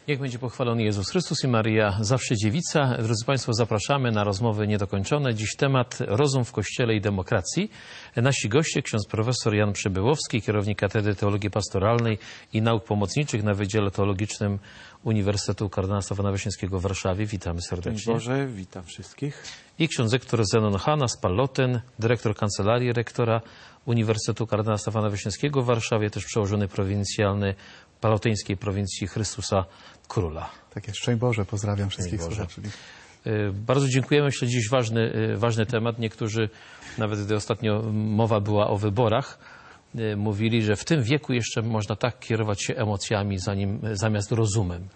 Niech będzie pochwalony Jezus Chrystus i Maryja zawsze dziewica. Drodzy Państwo, zapraszamy na rozmowy niedokończone. Dziś temat rozum w Kościele i demokracji. Nasi goście, ksiądz profesor Jan Przybyłowski, kierownik Katedry Teologii Pastoralnej i Nauk Pomocniczych na Wydziale Teologicznym Uniwersytetu Kardynała Stefana Wyszyńskiego w Warszawie. Witamy serdecznie. Dzień Boże, witam wszystkich. I ksiądz rektor Zenon Hana z Pallotyn, dyrektor Kancelarii Rektora Uniwersytetu Kardynała Stefana Wyszyńskiego w Warszawie, też przełożony prowincjalny Pallotyńskiej Prowincji Chrystusa Króla. Tak jest, szczęść Boże, pozdrawiam wszystkich słuchaczy. Bardzo dziękujemy. Myślę, dziś ważny temat. Niektórzy, nawet gdy ostatnio mowa była o wyborach, mówili, że w tym wieku jeszcze można tak kierować się emocjami zamiast rozumem.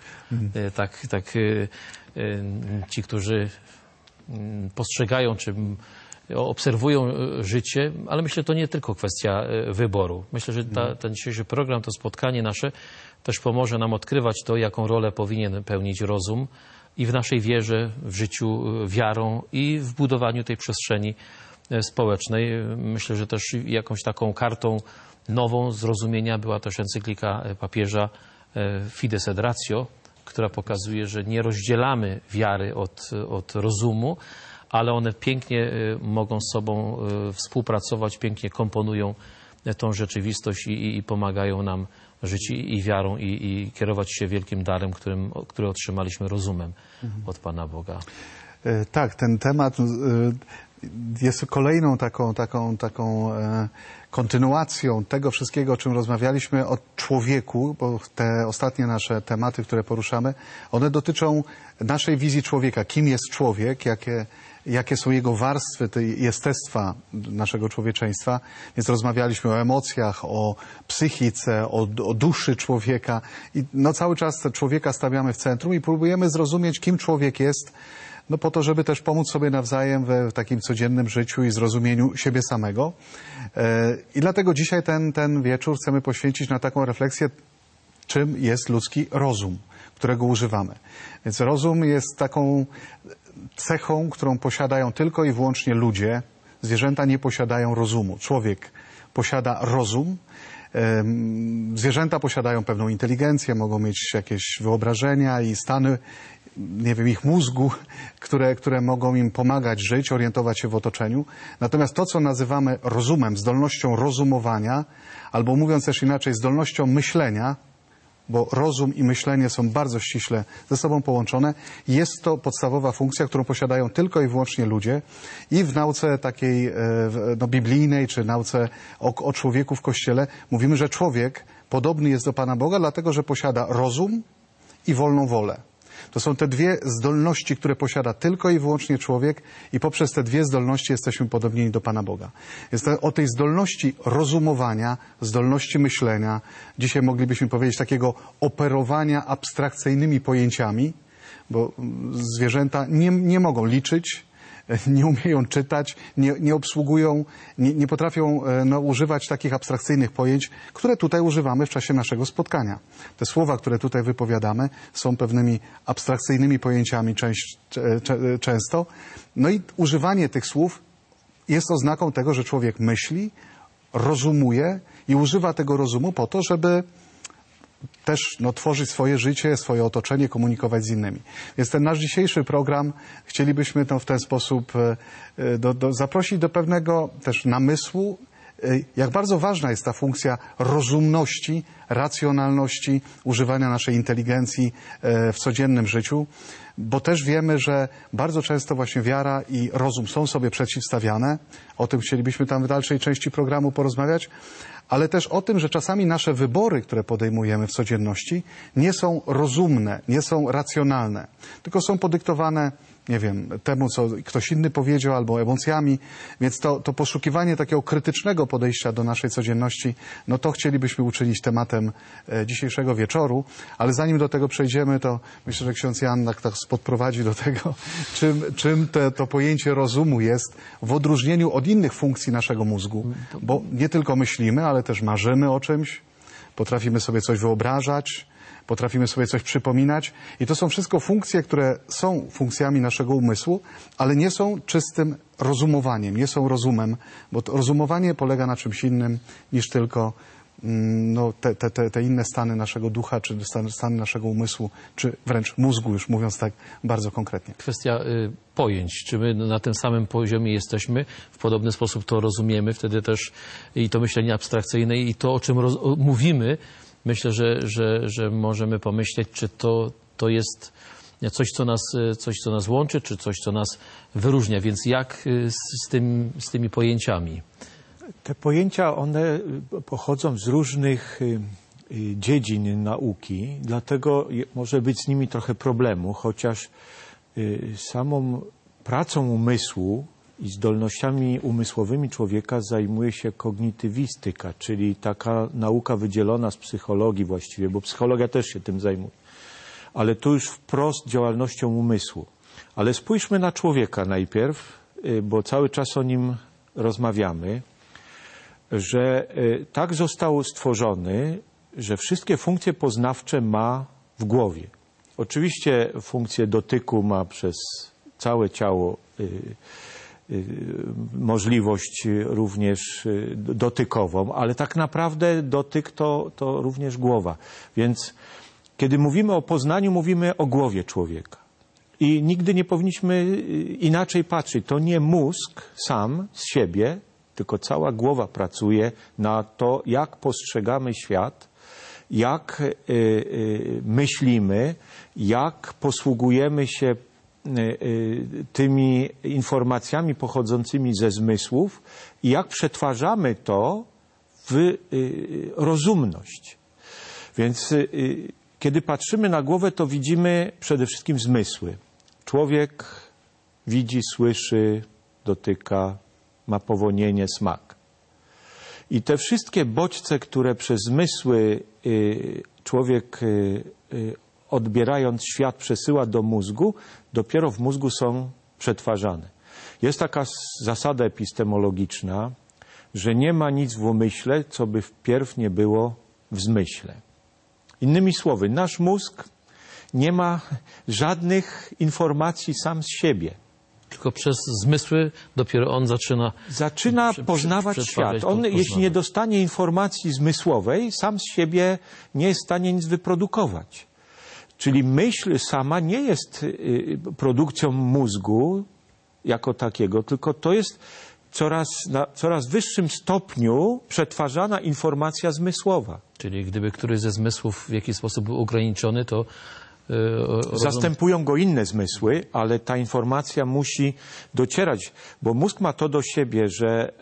Ci, którzy postrzegają czy obserwują życie, ale myślę, że to nie tylko kwestia wyboru. Myślę, że ten dzisiejszy program, to spotkanie nasze też pomoże nam odkrywać to, jaką rolę powinien pełnić rozum i w naszej wierze, w życiu wiarą i w budowaniu tej przestrzeni społecznej. Myślę, że też jakąś taką kartą nową zrozumienia była też encyklika papieża Fides et Ratio, która pokazuje, że nie rozdzielamy wiary od rozumu, ale one pięknie mogą z sobą współpracować, pięknie komponują tą rzeczywistość i pomagają nam żyć i wiarą i kierować się wielkim darem, który otrzymaliśmy rozumem od Pana Boga. Tak, ten temat jest kolejną taką kontynuacją tego wszystkiego, o czym rozmawialiśmy o człowieku, bo te ostatnie nasze tematy, które poruszamy, one dotyczą naszej wizji człowieka. Kim jest człowiek, jakie są jego warstwy, tej jestestwa naszego człowieczeństwa. Więc rozmawialiśmy o emocjach, o psychice, o duszy człowieka. I cały czas człowieka stawiamy w centrum i próbujemy zrozumieć, kim człowiek jest, po to, żeby też pomóc sobie nawzajem w takim codziennym życiu i zrozumieniu siebie samego. I dlatego dzisiaj ten wieczór chcemy poświęcić na taką refleksję, czym jest ludzki rozum, którego używamy. Więc rozum jest taką cechą, którą posiadają tylko i wyłącznie ludzie. Zwierzęta nie posiadają rozumu. Człowiek posiada rozum. Zwierzęta posiadają pewną inteligencję, mogą mieć jakieś wyobrażenia i stany, ich mózgu, które mogą im pomagać żyć, orientować się w otoczeniu. Natomiast to, co nazywamy rozumem, zdolnością rozumowania, albo mówiąc też inaczej, zdolnością myślenia, bo rozum i myślenie są bardzo ściśle ze sobą połączone, jest to podstawowa funkcja, którą posiadają tylko i wyłącznie ludzie. I w nauce takiej biblijnej, czy nauce o człowieku w Kościele mówimy, że człowiek podobny jest do Pana Boga, dlatego że posiada rozum i wolną wolę. To są te dwie zdolności, które posiada tylko i wyłącznie człowiek i poprzez te dwie zdolności jesteśmy podobnieni do Pana Boga. Więc o tej zdolności rozumowania, zdolności myślenia, dzisiaj moglibyśmy powiedzieć takiego operowania abstrakcyjnymi pojęciami, bo zwierzęta nie mogą liczyć, nie umieją czytać, nie obsługują, nie potrafią używać takich abstrakcyjnych pojęć, które tutaj używamy w czasie naszego spotkania. Te słowa, które tutaj wypowiadamy, są pewnymi abstrakcyjnymi pojęciami często. I używanie tych słów jest oznaką tego, że człowiek myśli, rozumuje i używa tego rozumu po to, żeby też tworzyć swoje życie, swoje otoczenie, komunikować z innymi. Więc ten nasz dzisiejszy program chcielibyśmy w ten sposób zaprosić do pewnego też namysłu, jak bardzo ważna jest ta funkcja rozumności, racjonalności, używania naszej inteligencji w codziennym życiu, bo też wiemy, że bardzo często właśnie wiara i rozum są sobie przeciwstawiane. O tym chcielibyśmy tam w dalszej części programu porozmawiać, ale też o tym, że czasami nasze wybory, które podejmujemy w codzienności, nie są rozumne, nie są racjonalne, tylko są podyktowane, temu, co ktoś inny powiedział, albo emocjami. Więc to poszukiwanie takiego krytycznego podejścia do naszej codzienności, to chcielibyśmy uczynić tematem dzisiejszego wieczoru. Ale zanim do tego przejdziemy, to myślę, że ksiądz Jan tak podprowadzi do tego, czym to pojęcie rozumu jest w odróżnieniu od innych funkcji naszego mózgu. Bo nie tylko myślimy, ale też marzymy o czymś, potrafimy sobie coś wyobrażać, potrafimy sobie coś przypominać i to są wszystko funkcje, które są funkcjami naszego umysłu, ale nie są czystym rozumowaniem, nie są rozumem, bo to rozumowanie polega na czymś innym niż tylko no, te inne stany naszego ducha, czy stany naszego umysłu, czy wręcz mózgu, już mówiąc tak bardzo konkretnie. Kwestia pojęć. Czy my na tym samym poziomie jesteśmy, w podobny sposób to rozumiemy, wtedy też i to myślenie abstrakcyjne, i to, o czym mówimy, myślę, że możemy pomyśleć, czy to jest coś, co nas łączy, czy coś, co nas wyróżnia. Więc jak z tymi pojęciami? Te pojęcia, one pochodzą z różnych dziedzin nauki, dlatego może być z nimi trochę problemu, chociaż samą pracą umysłu i zdolnościami umysłowymi człowieka zajmuje się kognitywistyka, czyli taka nauka wydzielona z psychologii właściwie, bo psychologia też się tym zajmuje. Ale tu już wprost działalnością umysłu. Ale spójrzmy na człowieka najpierw, bo cały czas o nim rozmawiamy, że tak został stworzony, że wszystkie funkcje poznawcze ma w głowie. Oczywiście funkcję dotyku ma przez całe ciało, możliwość również dotykową, ale tak naprawdę dotyk to również głowa. Więc kiedy mówimy o poznaniu, mówimy o głowie człowieka. I nigdy nie powinniśmy inaczej patrzeć. To nie mózg sam z siebie, tylko cała głowa pracuje na to, jak postrzegamy świat, jak myślimy, jak posługujemy się tymi informacjami pochodzącymi ze zmysłów i jak przetwarzamy to w rozumność. Więc kiedy patrzymy na głowę, to widzimy przede wszystkim zmysły. Człowiek widzi, słyszy, dotyka, ma powonienie, smak. I te wszystkie bodźce, które przez zmysły człowiek odbierając świat przesyła do mózgu, dopiero w mózgu są przetwarzane. Jest taka zasada epistemologiczna, że nie ma nic w umyśle, co by wpierw nie było w zmyśle. Innymi słowy, nasz mózg nie ma żadnych informacji sam z siebie. Tylko przez zmysły dopiero on zaczyna poznawać świat. On, jeśli nie dostanie informacji zmysłowej, sam z siebie nie jest w stanie nic wyprodukować. Czyli myśl sama nie jest produkcją mózgu jako takiego, tylko to jest na coraz wyższym stopniu przetwarzana informacja zmysłowa. Czyli gdyby któryś ze zmysłów w jakiś sposób był ograniczony, to zastępują go inne zmysły, ale ta informacja musi docierać, bo mózg ma to do siebie, że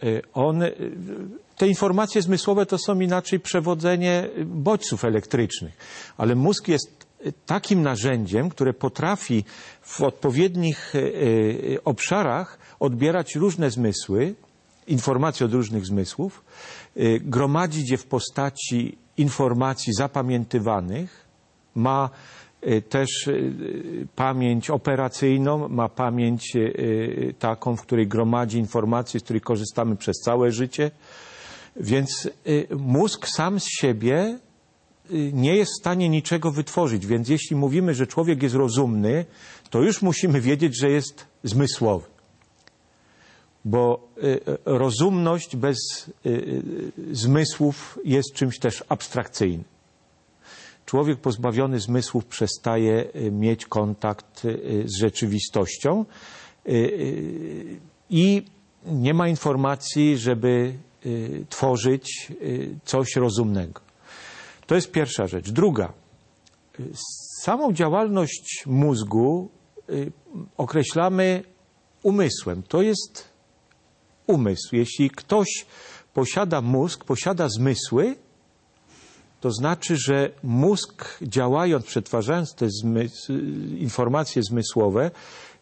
te informacje zmysłowe to są inaczej przewodzenie bodźców elektrycznych, ale mózg jest takim narzędziem, które potrafi w odpowiednich obszarach odbierać różne zmysły, informacje od różnych zmysłów, gromadzić je w postaci informacji zapamiętywanych, ma też pamięć operacyjną, ma pamięć taką, w której gromadzi informacje, z której korzystamy przez całe życie. Więc mózg sam z siebie nie jest w stanie niczego wytworzyć. Więc jeśli mówimy, że człowiek jest rozumny, to już musimy wiedzieć, że jest zmysłowy. Bo rozumność bez zmysłów jest czymś też abstrakcyjnym. Człowiek pozbawiony zmysłów przestaje mieć kontakt z rzeczywistością i nie ma informacji, żeby tworzyć coś rozumnego. To jest pierwsza rzecz. Druga. Samą działalność mózgu określamy umysłem. To jest umysł. Jeśli ktoś posiada mózg, posiada zmysły, to znaczy, że mózg działając, przetwarzając te informacje zmysłowe,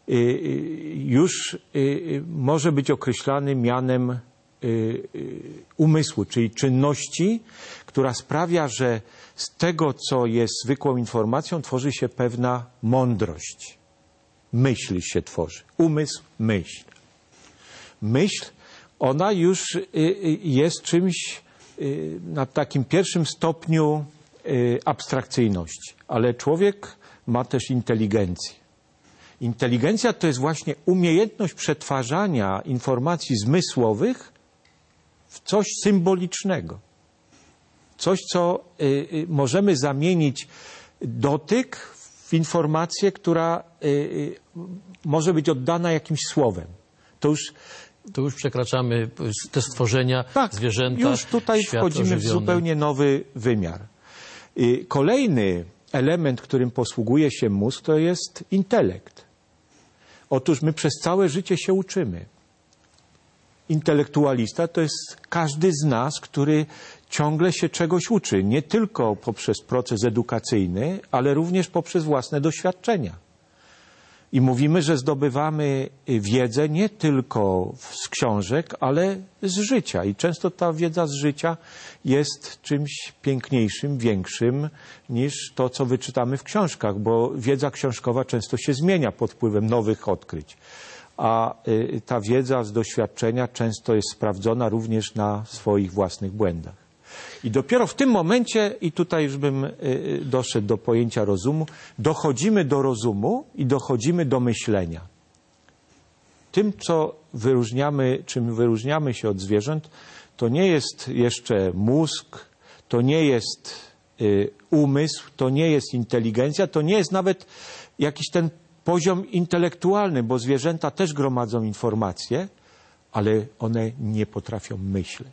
już może być określany mianem umysłu, czyli czynności, która sprawia, że z tego, co jest zwykłą informacją, tworzy się pewna mądrość. Myśl się tworzy. Umysł, myśl. Myśl, ona już jest czymś na takim pierwszym stopniu abstrakcyjności. Ale człowiek ma też inteligencję. Inteligencja to jest właśnie umiejętność przetwarzania informacji zmysłowych w coś symbolicznego. Coś, co możemy zamienić dotyk w informację, która może być oddana jakimś słowem. To już przekraczamy te stworzenia, zwierzęta, już tutaj wchodzimy ożywiony. w zupełnie nowy wymiar. Kolejny element, którym posługuje się mózg, to jest intelekt. Otóż my przez całe życie się uczymy. Intelektualista to jest każdy z nas, który ciągle się czegoś uczy. Nie tylko poprzez proces edukacyjny, ale również poprzez własne doświadczenia. I mówimy, że zdobywamy wiedzę nie tylko z książek, ale z życia. I często ta wiedza z życia jest czymś piękniejszym, większym niż to, co wyczytamy w książkach, bo wiedza książkowa często się zmienia pod wpływem nowych odkryć. A ta wiedza z doświadczenia często jest sprawdzona również na swoich własnych błędach. I dopiero w tym momencie, i tutaj już bym doszedł do pojęcia rozumu, dochodzimy do rozumu i dochodzimy do myślenia. Tym, czym wyróżniamy się od zwierząt, to nie jest jeszcze mózg, to nie jest umysł, to nie jest inteligencja, to nie jest nawet jakiś ten poziom intelektualny, bo zwierzęta też gromadzą informacje, ale one nie potrafią myśleć.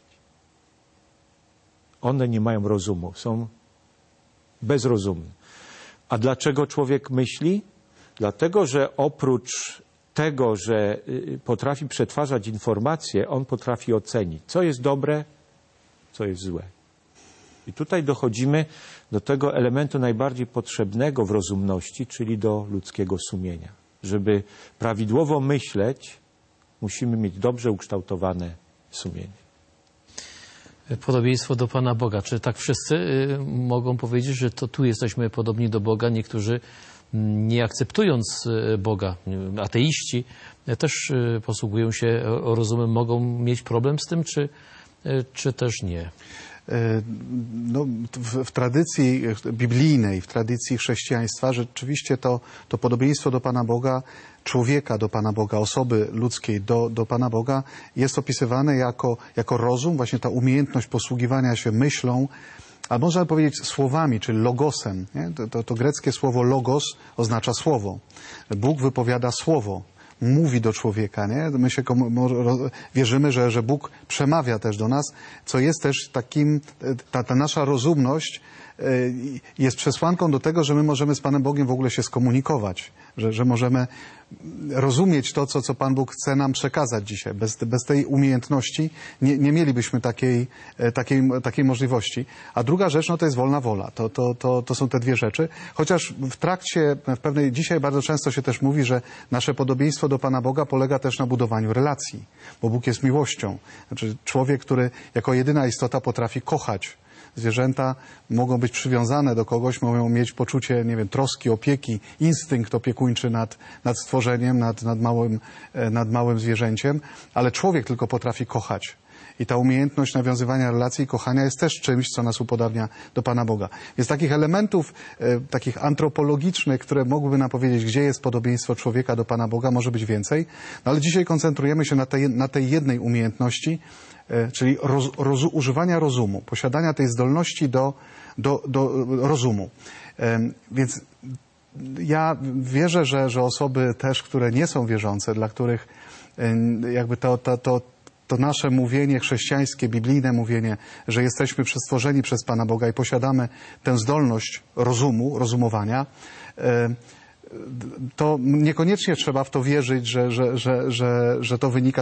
One nie mają rozumu, są bezrozumne. A dlaczego człowiek myśli? Dlatego, że oprócz tego, że potrafi przetwarzać informacje, on potrafi ocenić, co jest dobre, co jest złe. I tutaj dochodzimy do tego elementu najbardziej potrzebnego w rozumności, czyli do ludzkiego sumienia. Żeby prawidłowo myśleć, musimy mieć dobrze ukształtowane sumienie. Podobieństwo do Pana Boga. Czy tak wszyscy mogą powiedzieć, że to tu jesteśmy podobni do Boga? Niektórzy, nie akceptując Boga, ateiści, też posługują się rozumem, mogą mieć problem z tym, czy też nie? No, w tradycji biblijnej, w tradycji chrześcijaństwa rzeczywiście to podobieństwo do Pana Boga, człowieka do Pana Boga, osoby ludzkiej do Pana Boga jest opisywane jako rozum, właśnie ta umiejętność posługiwania się myślą, a można powiedzieć słowami, czyli logosem. Nie? To greckie słowo logos oznacza słowo. Bóg wypowiada słowo. Mówi do człowieka, nie? My się wierzymy, że Bóg przemawia też do nas, co jest też takim, ta nasza rozumność jest przesłanką do tego, że my możemy z Panem Bogiem w ogóle się skomunikować, że możemy rozumieć to, co Pan Bóg chce nam przekazać dzisiaj. Bez tej umiejętności nie mielibyśmy takiej możliwości. A druga rzecz, no to jest wolna wola. To są te dwie rzeczy. Chociaż dzisiaj bardzo często się też mówi, że nasze podobieństwo do Pana Boga polega też na budowaniu relacji, bo Bóg jest miłością. Znaczy człowiek, który jako jedyna istota potrafi kochać. Zwierzęta mogą być przywiązane do kogoś, mogą mieć poczucie, nie wiem, troski, opieki, instynkt opiekuńczy nad stworzeniem, nad małym zwierzęciem, ale człowiek tylko potrafi kochać. I ta umiejętność nawiązywania relacji i kochania jest też czymś, co nas upodabnia do Pana Boga. Więc takich elementów, takich antropologicznych, które mogłyby nam powiedzieć, gdzie jest podobieństwo człowieka do Pana Boga, może być więcej. No ale dzisiaj koncentrujemy się na tej jednej umiejętności, czyli używania rozumu, posiadania tej zdolności do rozumu. Więc ja wierzę, że osoby też, które nie są wierzące, dla których jakby to nasze mówienie chrześcijańskie, biblijne mówienie, że jesteśmy stworzeni przez Pana Boga i posiadamy tę zdolność rozumowania, to niekoniecznie trzeba w to wierzyć, że to wynika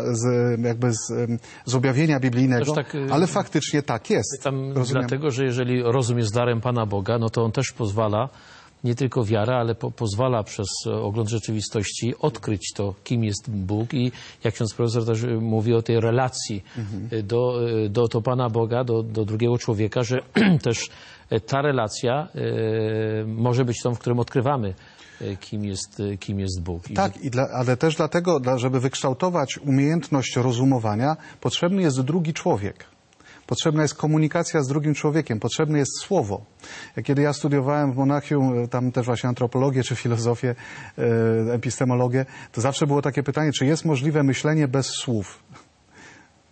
z objawienia biblijnego, ale faktycznie tak jest. Dlatego, że jeżeli rozum jest darem Pana Boga, no to on też pozwala, nie tylko wiara, ale pozwala przez ogląd rzeczywistości odkryć to, kim jest Bóg i jak ksiądz profesor też mówi o tej relacji do Pana Boga, do drugiego człowieka, że też ta relacja może być tą, w którym odkrywamy, kim jest Bóg. Tak, ale też dlatego, żeby wykształtować umiejętność rozumowania, potrzebny jest drugi człowiek. Potrzebna jest komunikacja z drugim człowiekiem, potrzebne jest słowo. Kiedy ja studiowałem w Monachium, tam też właśnie antropologię czy filozofię, epistemologię, to zawsze było takie pytanie, czy jest możliwe myślenie bez słów?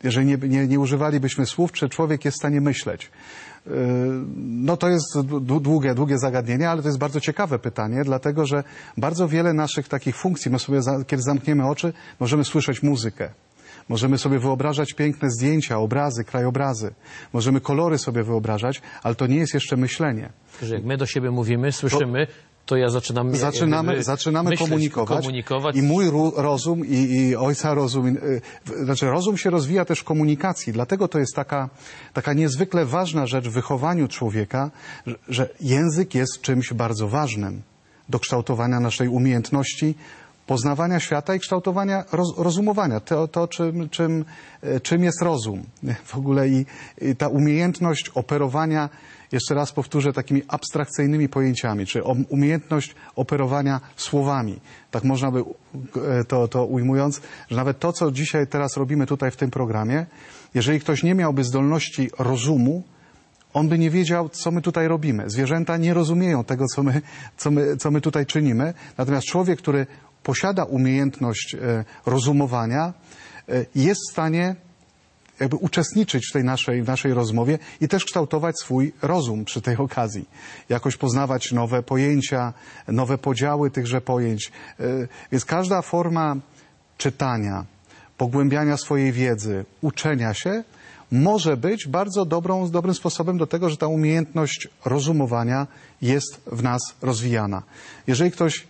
jeżeli nie używalibyśmy słów, czy człowiek jest w stanie myśleć? No to jest długie zagadnienie, ale to jest bardzo ciekawe pytanie, dlatego że bardzo wiele naszych takich funkcji, my sobie, kiedy zamkniemy oczy, możemy słyszeć muzykę. Możemy sobie wyobrażać piękne zdjęcia, obrazy, krajobrazy. Możemy kolory sobie wyobrażać, ale to nie jest jeszcze myślenie. Że jak my do siebie mówimy, słyszymy, to ja zaczynamy myśleć, komunikować i mój rozum i ojca rozum, znaczy rozum się rozwija też w komunikacji, dlatego to jest taka niezwykle ważna rzecz w wychowaniu człowieka, że język jest czymś bardzo ważnym do kształtowania naszej umiejętności poznawania świata i kształtowania rozumowania. Czym jest rozum w ogóle i ta umiejętność operowania, jeszcze raz powtórzę, takimi abstrakcyjnymi pojęciami, czy umiejętność operowania słowami. Tak można by to ujmując, że nawet to, co dzisiaj teraz robimy tutaj w tym programie, jeżeli ktoś nie miałby zdolności rozumu, on by nie wiedział, co my tutaj robimy. Zwierzęta nie rozumieją tego, co my tutaj czynimy. Natomiast człowiek, który posiada umiejętność rozumowania, jest w stanie jakby uczestniczyć w tej naszej rozmowie i też kształtować swój rozum przy tej okazji. Jakoś poznawać nowe pojęcia, nowe podziały tychże pojęć. Więc każda forma czytania, pogłębiania swojej wiedzy, uczenia się może być bardzo dobrym sposobem do tego, że ta umiejętność rozumowania jest w nas rozwijana. Jeżeli ktoś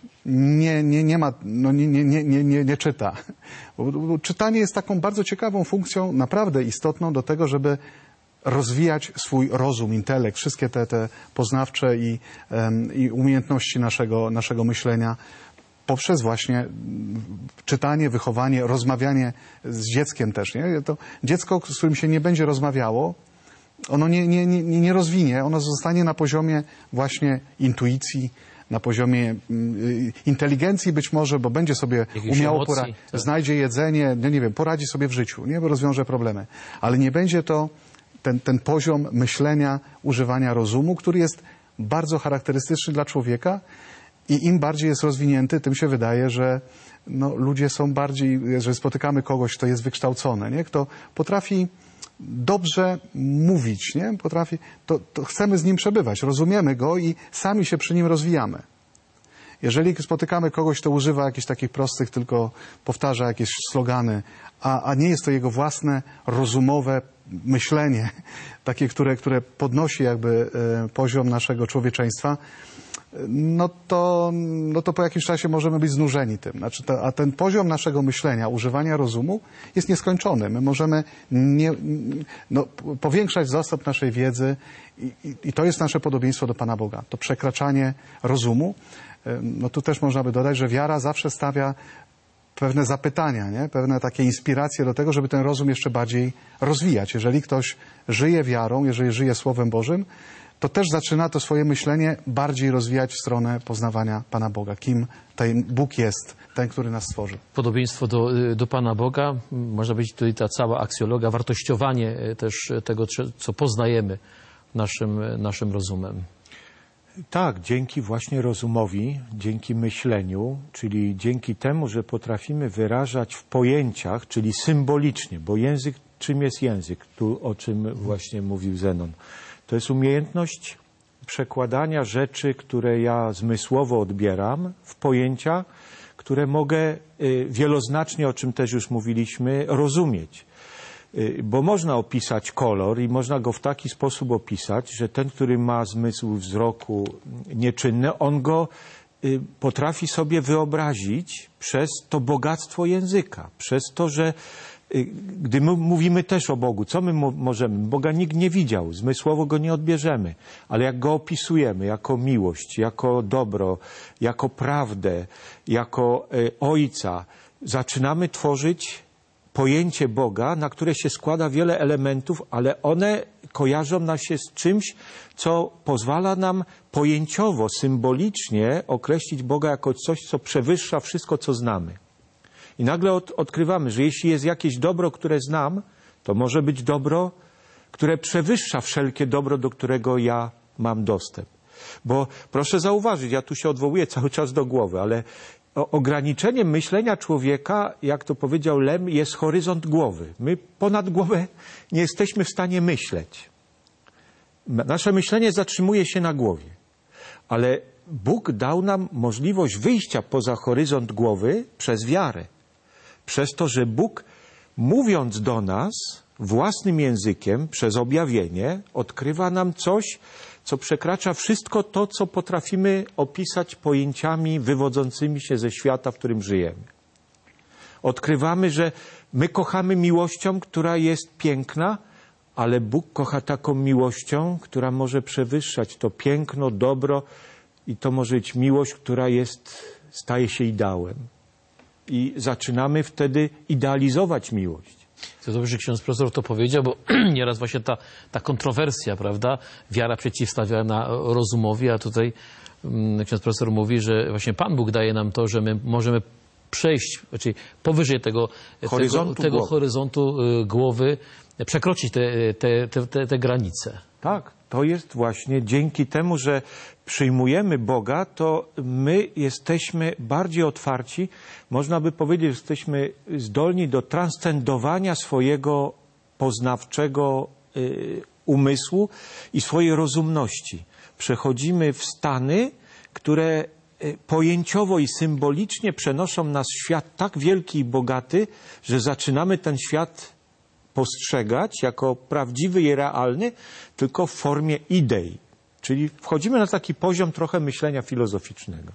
nie czyta. Bo czytanie jest taką bardzo ciekawą funkcją, naprawdę istotną do tego, żeby rozwijać swój rozum, intelekt, wszystkie te poznawcze i umiejętności naszego myślenia poprzez właśnie czytanie, wychowanie, rozmawianie z dzieckiem też. Nie? To dziecko, z którym się nie będzie rozmawiało, ono nie rozwinie, ono zostanie na poziomie właśnie intuicji, na poziomie inteligencji być może, bo będzie sobie umiało znajdzie jedzenie, nie wiem, poradzi sobie w życiu, nie, bo rozwiąże problemy. Ale nie będzie to ten poziom myślenia, używania rozumu, który jest bardzo charakterystyczny dla człowieka i im bardziej jest rozwinięty, tym się wydaje, że ludzie są bardziej, że spotykamy kogoś, kto jest wykształcony, nie, kto potrafi dobrze mówić, nie? To chcemy z nim przebywać, rozumiemy go i sami się przy nim rozwijamy. Jeżeli spotykamy kogoś, kto używa jakichś takich prostych, tylko powtarza jakieś slogany, a nie jest to jego własne, rozumowe myślenie, takie, które podnosi jakby poziom naszego człowieczeństwa, no to po jakimś czasie możemy być znużeni tym. Znaczy a ten poziom naszego myślenia, używania rozumu jest nieskończony. My możemy powiększać zasób naszej wiedzy i to jest nasze podobieństwo do Pana Boga. To przekraczanie rozumu. No tu też można by dodać, że wiara zawsze stawia pewne zapytania, nie? Pewne takie inspiracje do tego, żeby ten rozum jeszcze bardziej rozwijać. Jeżeli ktoś żyje wiarą, jeżeli żyje Słowem Bożym, to też zaczyna to swoje myślenie bardziej rozwijać w stronę poznawania Pana Boga. Kim ten Bóg jest, ten, który nas stworzył. Podobieństwo do Pana Boga, może być tutaj ta cała aksjologia, wartościowanie też tego, co poznajemy naszym rozumem. Tak, dzięki właśnie rozumowi, dzięki myśleniu, czyli dzięki temu, że potrafimy wyrażać w pojęciach, czyli symbolicznie, bo język, czym jest język? Tu o czym właśnie mówił Zenon. To jest umiejętność przekładania rzeczy, które ja zmysłowo odbieram, w pojęcia, które mogę wieloznacznie, o czym też już mówiliśmy, rozumieć. Bo można opisać kolor i można go w taki sposób opisać, że ten, który ma zmysł wzroku nieczynny, on go potrafi sobie wyobrazić przez to bogactwo języka, przez to, że gdy my mówimy też o Bogu, co my możemy? Boga nikt nie widział, zmysłowo go nie odbierzemy, ale jak go opisujemy jako miłość, jako dobro, jako prawdę, jako Ojca, zaczynamy tworzyć pojęcie Boga, na które się składa wiele elementów, ale one kojarzą nas się z czymś, co pozwala nam pojęciowo, symbolicznie określić Boga jako coś, co przewyższa wszystko, co znamy. I nagle odkrywamy, że jeśli jest jakieś dobro, które znam, to może być dobro, które przewyższa wszelkie dobro, do którego ja mam dostęp. Bo proszę zauważyć, ja tu się odwołuję cały czas do głowy, ale ograniczeniem myślenia człowieka, jak to powiedział Lem, jest horyzont głowy. My ponad głowę nie jesteśmy w stanie myśleć. Nasze myślenie zatrzymuje się na głowie. Ale Bóg dał nam możliwość wyjścia poza horyzont głowy przez wiarę. Przez to, że Bóg, mówiąc do nas własnym językiem, przez objawienie, odkrywa nam coś, co przekracza wszystko to, co potrafimy opisać pojęciami wywodzącymi się ze świata, w którym żyjemy. Odkrywamy, że my kochamy miłością, która jest piękna, ale Bóg kocha taką miłością, która może przewyższać to piękno, dobro i to może być miłość, która staje się ideałem. I zaczynamy wtedy idealizować miłość. To dobrze, że ksiądz profesor to powiedział, bo nieraz właśnie ta kontrowersja, prawda, wiara przeciwstawiana rozumowi, a tutaj ksiądz profesor mówi, że właśnie Pan Bóg daje nam to, że my możemy przejść, znaczy powyżej tego horyzontu głowy, przekroczyć te granice. Tak, to jest właśnie dzięki temu, że przyjmujemy Boga, to my jesteśmy bardziej otwarci, można by powiedzieć, że jesteśmy zdolni do transcendowania swojego poznawczego umysłu i swojej rozumności. Przechodzimy w stany, które pojęciowo i symbolicznie przenoszą nas w świat tak wielki i bogaty, że zaczynamy ten świat postrzegać jako prawdziwy i realny, tylko w formie idei. Czyli wchodzimy na taki poziom trochę myślenia filozoficznego.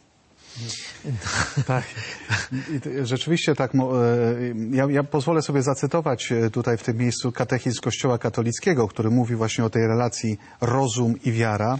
Tak. Rzeczywiście tak. Ja pozwolę sobie zacytować tutaj w tym miejscu katechizm Kościoła katolickiego, który mówi właśnie o tej relacji rozum i wiara.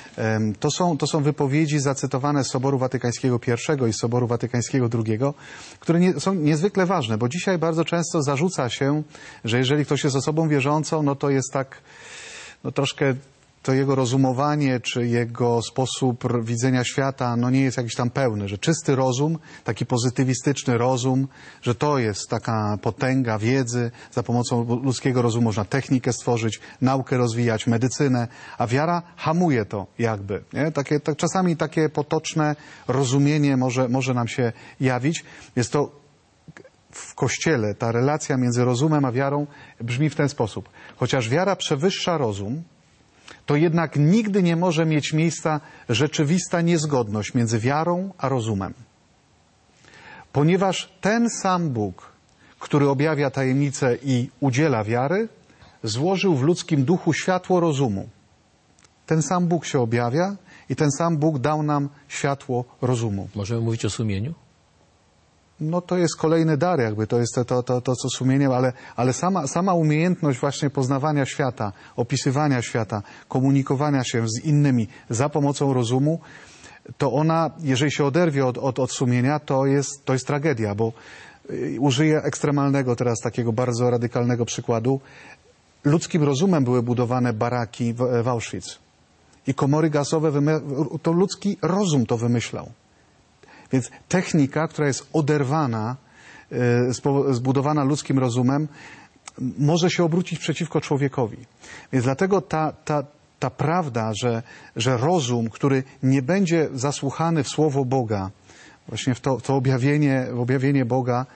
To są wypowiedzi zacytowane z Soboru Watykańskiego I i Soboru Watykańskiego II, które są niezwykle ważne, bo dzisiaj bardzo często zarzuca się, że jeżeli ktoś jest osobą wierzącą, no to jest tak, no troszkę to jego rozumowanie, czy jego sposób widzenia świata, no nie jest jakiś tam pełny, że czysty rozum, taki pozytywistyczny rozum, że to jest taka potęga wiedzy, za pomocą ludzkiego rozumu można technikę stworzyć, naukę rozwijać, medycynę, a wiara hamuje to jakby. Nie? Czasami takie potoczne rozumienie może nam się jawić. Jest to w Kościele, ta relacja między rozumem a wiarą brzmi w ten sposób. Chociaż wiara przewyższa rozum, to jednak nigdy nie może mieć miejsca rzeczywista niezgodność między wiarą a rozumem. Ponieważ ten sam Bóg, który objawia tajemnicę i udziela wiary, złożył w ludzkim duchu światło rozumu. Ten sam Bóg się objawia i ten sam Bóg dał nam światło rozumu. Możemy mówić o sumieniu? No to jest kolejny dar, jakby to jest to co sumieniem, ale sama umiejętność właśnie poznawania świata, opisywania świata, komunikowania się z innymi za pomocą rozumu, to ona, jeżeli się oderwie od sumienia, to jest tragedia, bo użyję ekstremalnego teraz takiego bardzo radykalnego przykładu. Ludzkim rozumem były budowane baraki w Auschwitz i komory gazowe, to ludzki rozum to wymyślał. Więc technika, która jest oderwana, zbudowana ludzkim rozumem, może się obrócić przeciwko człowiekowi. Więc dlatego ta prawda, że rozum, który nie będzie zasłuchany w słowo Boga, właśnie w to objawienie Boga,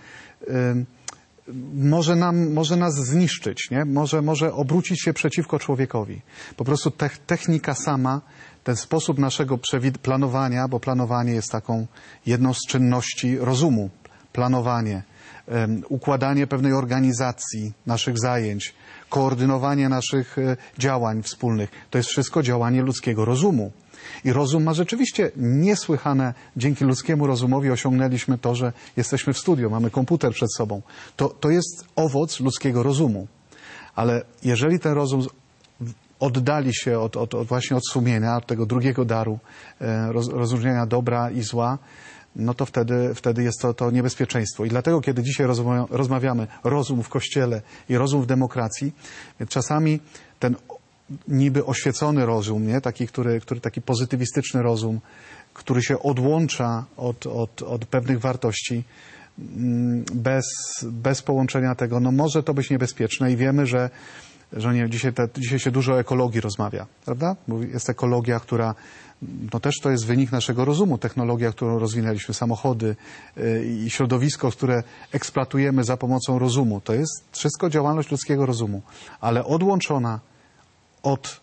może nas zniszczyć, nie? Może obrócić się przeciwko człowiekowi. Po prostu technika sama, ten sposób naszego planowania, bo planowanie jest taką jedną z czynności rozumu. Planowanie, układanie pewnej organizacji naszych zajęć, koordynowanie naszych działań wspólnych. To jest wszystko działanie ludzkiego rozumu. I rozum ma rzeczywiście niesłychane, dzięki ludzkiemu rozumowi osiągnęliśmy to, że jesteśmy w studio, mamy komputer przed sobą. To jest owoc ludzkiego rozumu. Ale jeżeli ten rozum oddali się właśnie od sumienia, od tego drugiego daru, rozróżnienia dobra i zła, no to wtedy jest to niebezpieczeństwo. I dlatego, kiedy dzisiaj rozmawiamy rozum w Kościele i rozum w demokracji, czasami ten niby oświecony rozum, nie? Taki pozytywistyczny rozum, który się odłącza od pewnych wartości, bez połączenia tego, no może to być niebezpieczne i wiemy, że nie, dzisiaj się dużo o ekologii rozmawia, prawda? Bo jest ekologia, która, no też to jest wynik naszego rozumu, technologia, którą rozwinęliśmy, samochody i środowisko, które eksploatujemy za pomocą rozumu. To jest wszystko działalność ludzkiego rozumu, ale odłączona od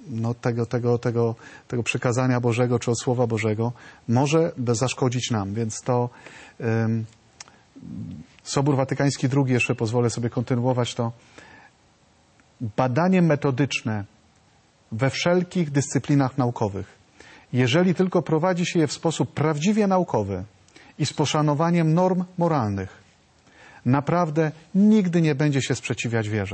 tego przykazania Bożego czy od Słowa Bożego może zaszkodzić nam, więc to Sobór Watykański II, jeszcze pozwolę sobie kontynuować to, badanie metodyczne we wszelkich dyscyplinach naukowych, jeżeli tylko prowadzi się je w sposób prawdziwie naukowy i z poszanowaniem norm moralnych, naprawdę nigdy nie będzie się sprzeciwiać wierze.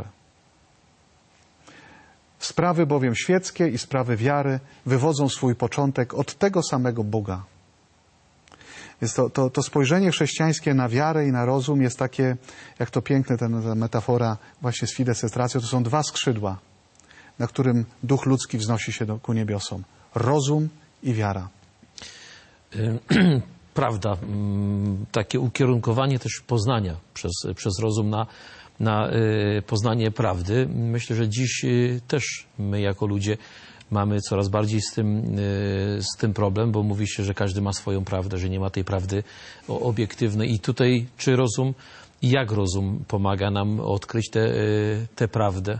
Sprawy bowiem świeckie i sprawy wiary wywodzą swój początek od tego samego Boga. Więc to spojrzenie chrześcijańskie na wiarę i na rozum jest takie, jak to piękne ta metafora właśnie z Fides et Ratio, to są dwa skrzydła, na którym duch ludzki wznosi się ku niebiosom. Rozum i wiara. Prawda. Takie ukierunkowanie też poznania przez rozum na poznanie prawdy. Myślę, że dziś też my jako ludzie mamy coraz bardziej z tym problem, bo mówi się, że każdy ma swoją prawdę, że nie ma tej prawdy obiektywnej. I tutaj czy rozum i jak rozum pomaga nam odkryć tę prawdę?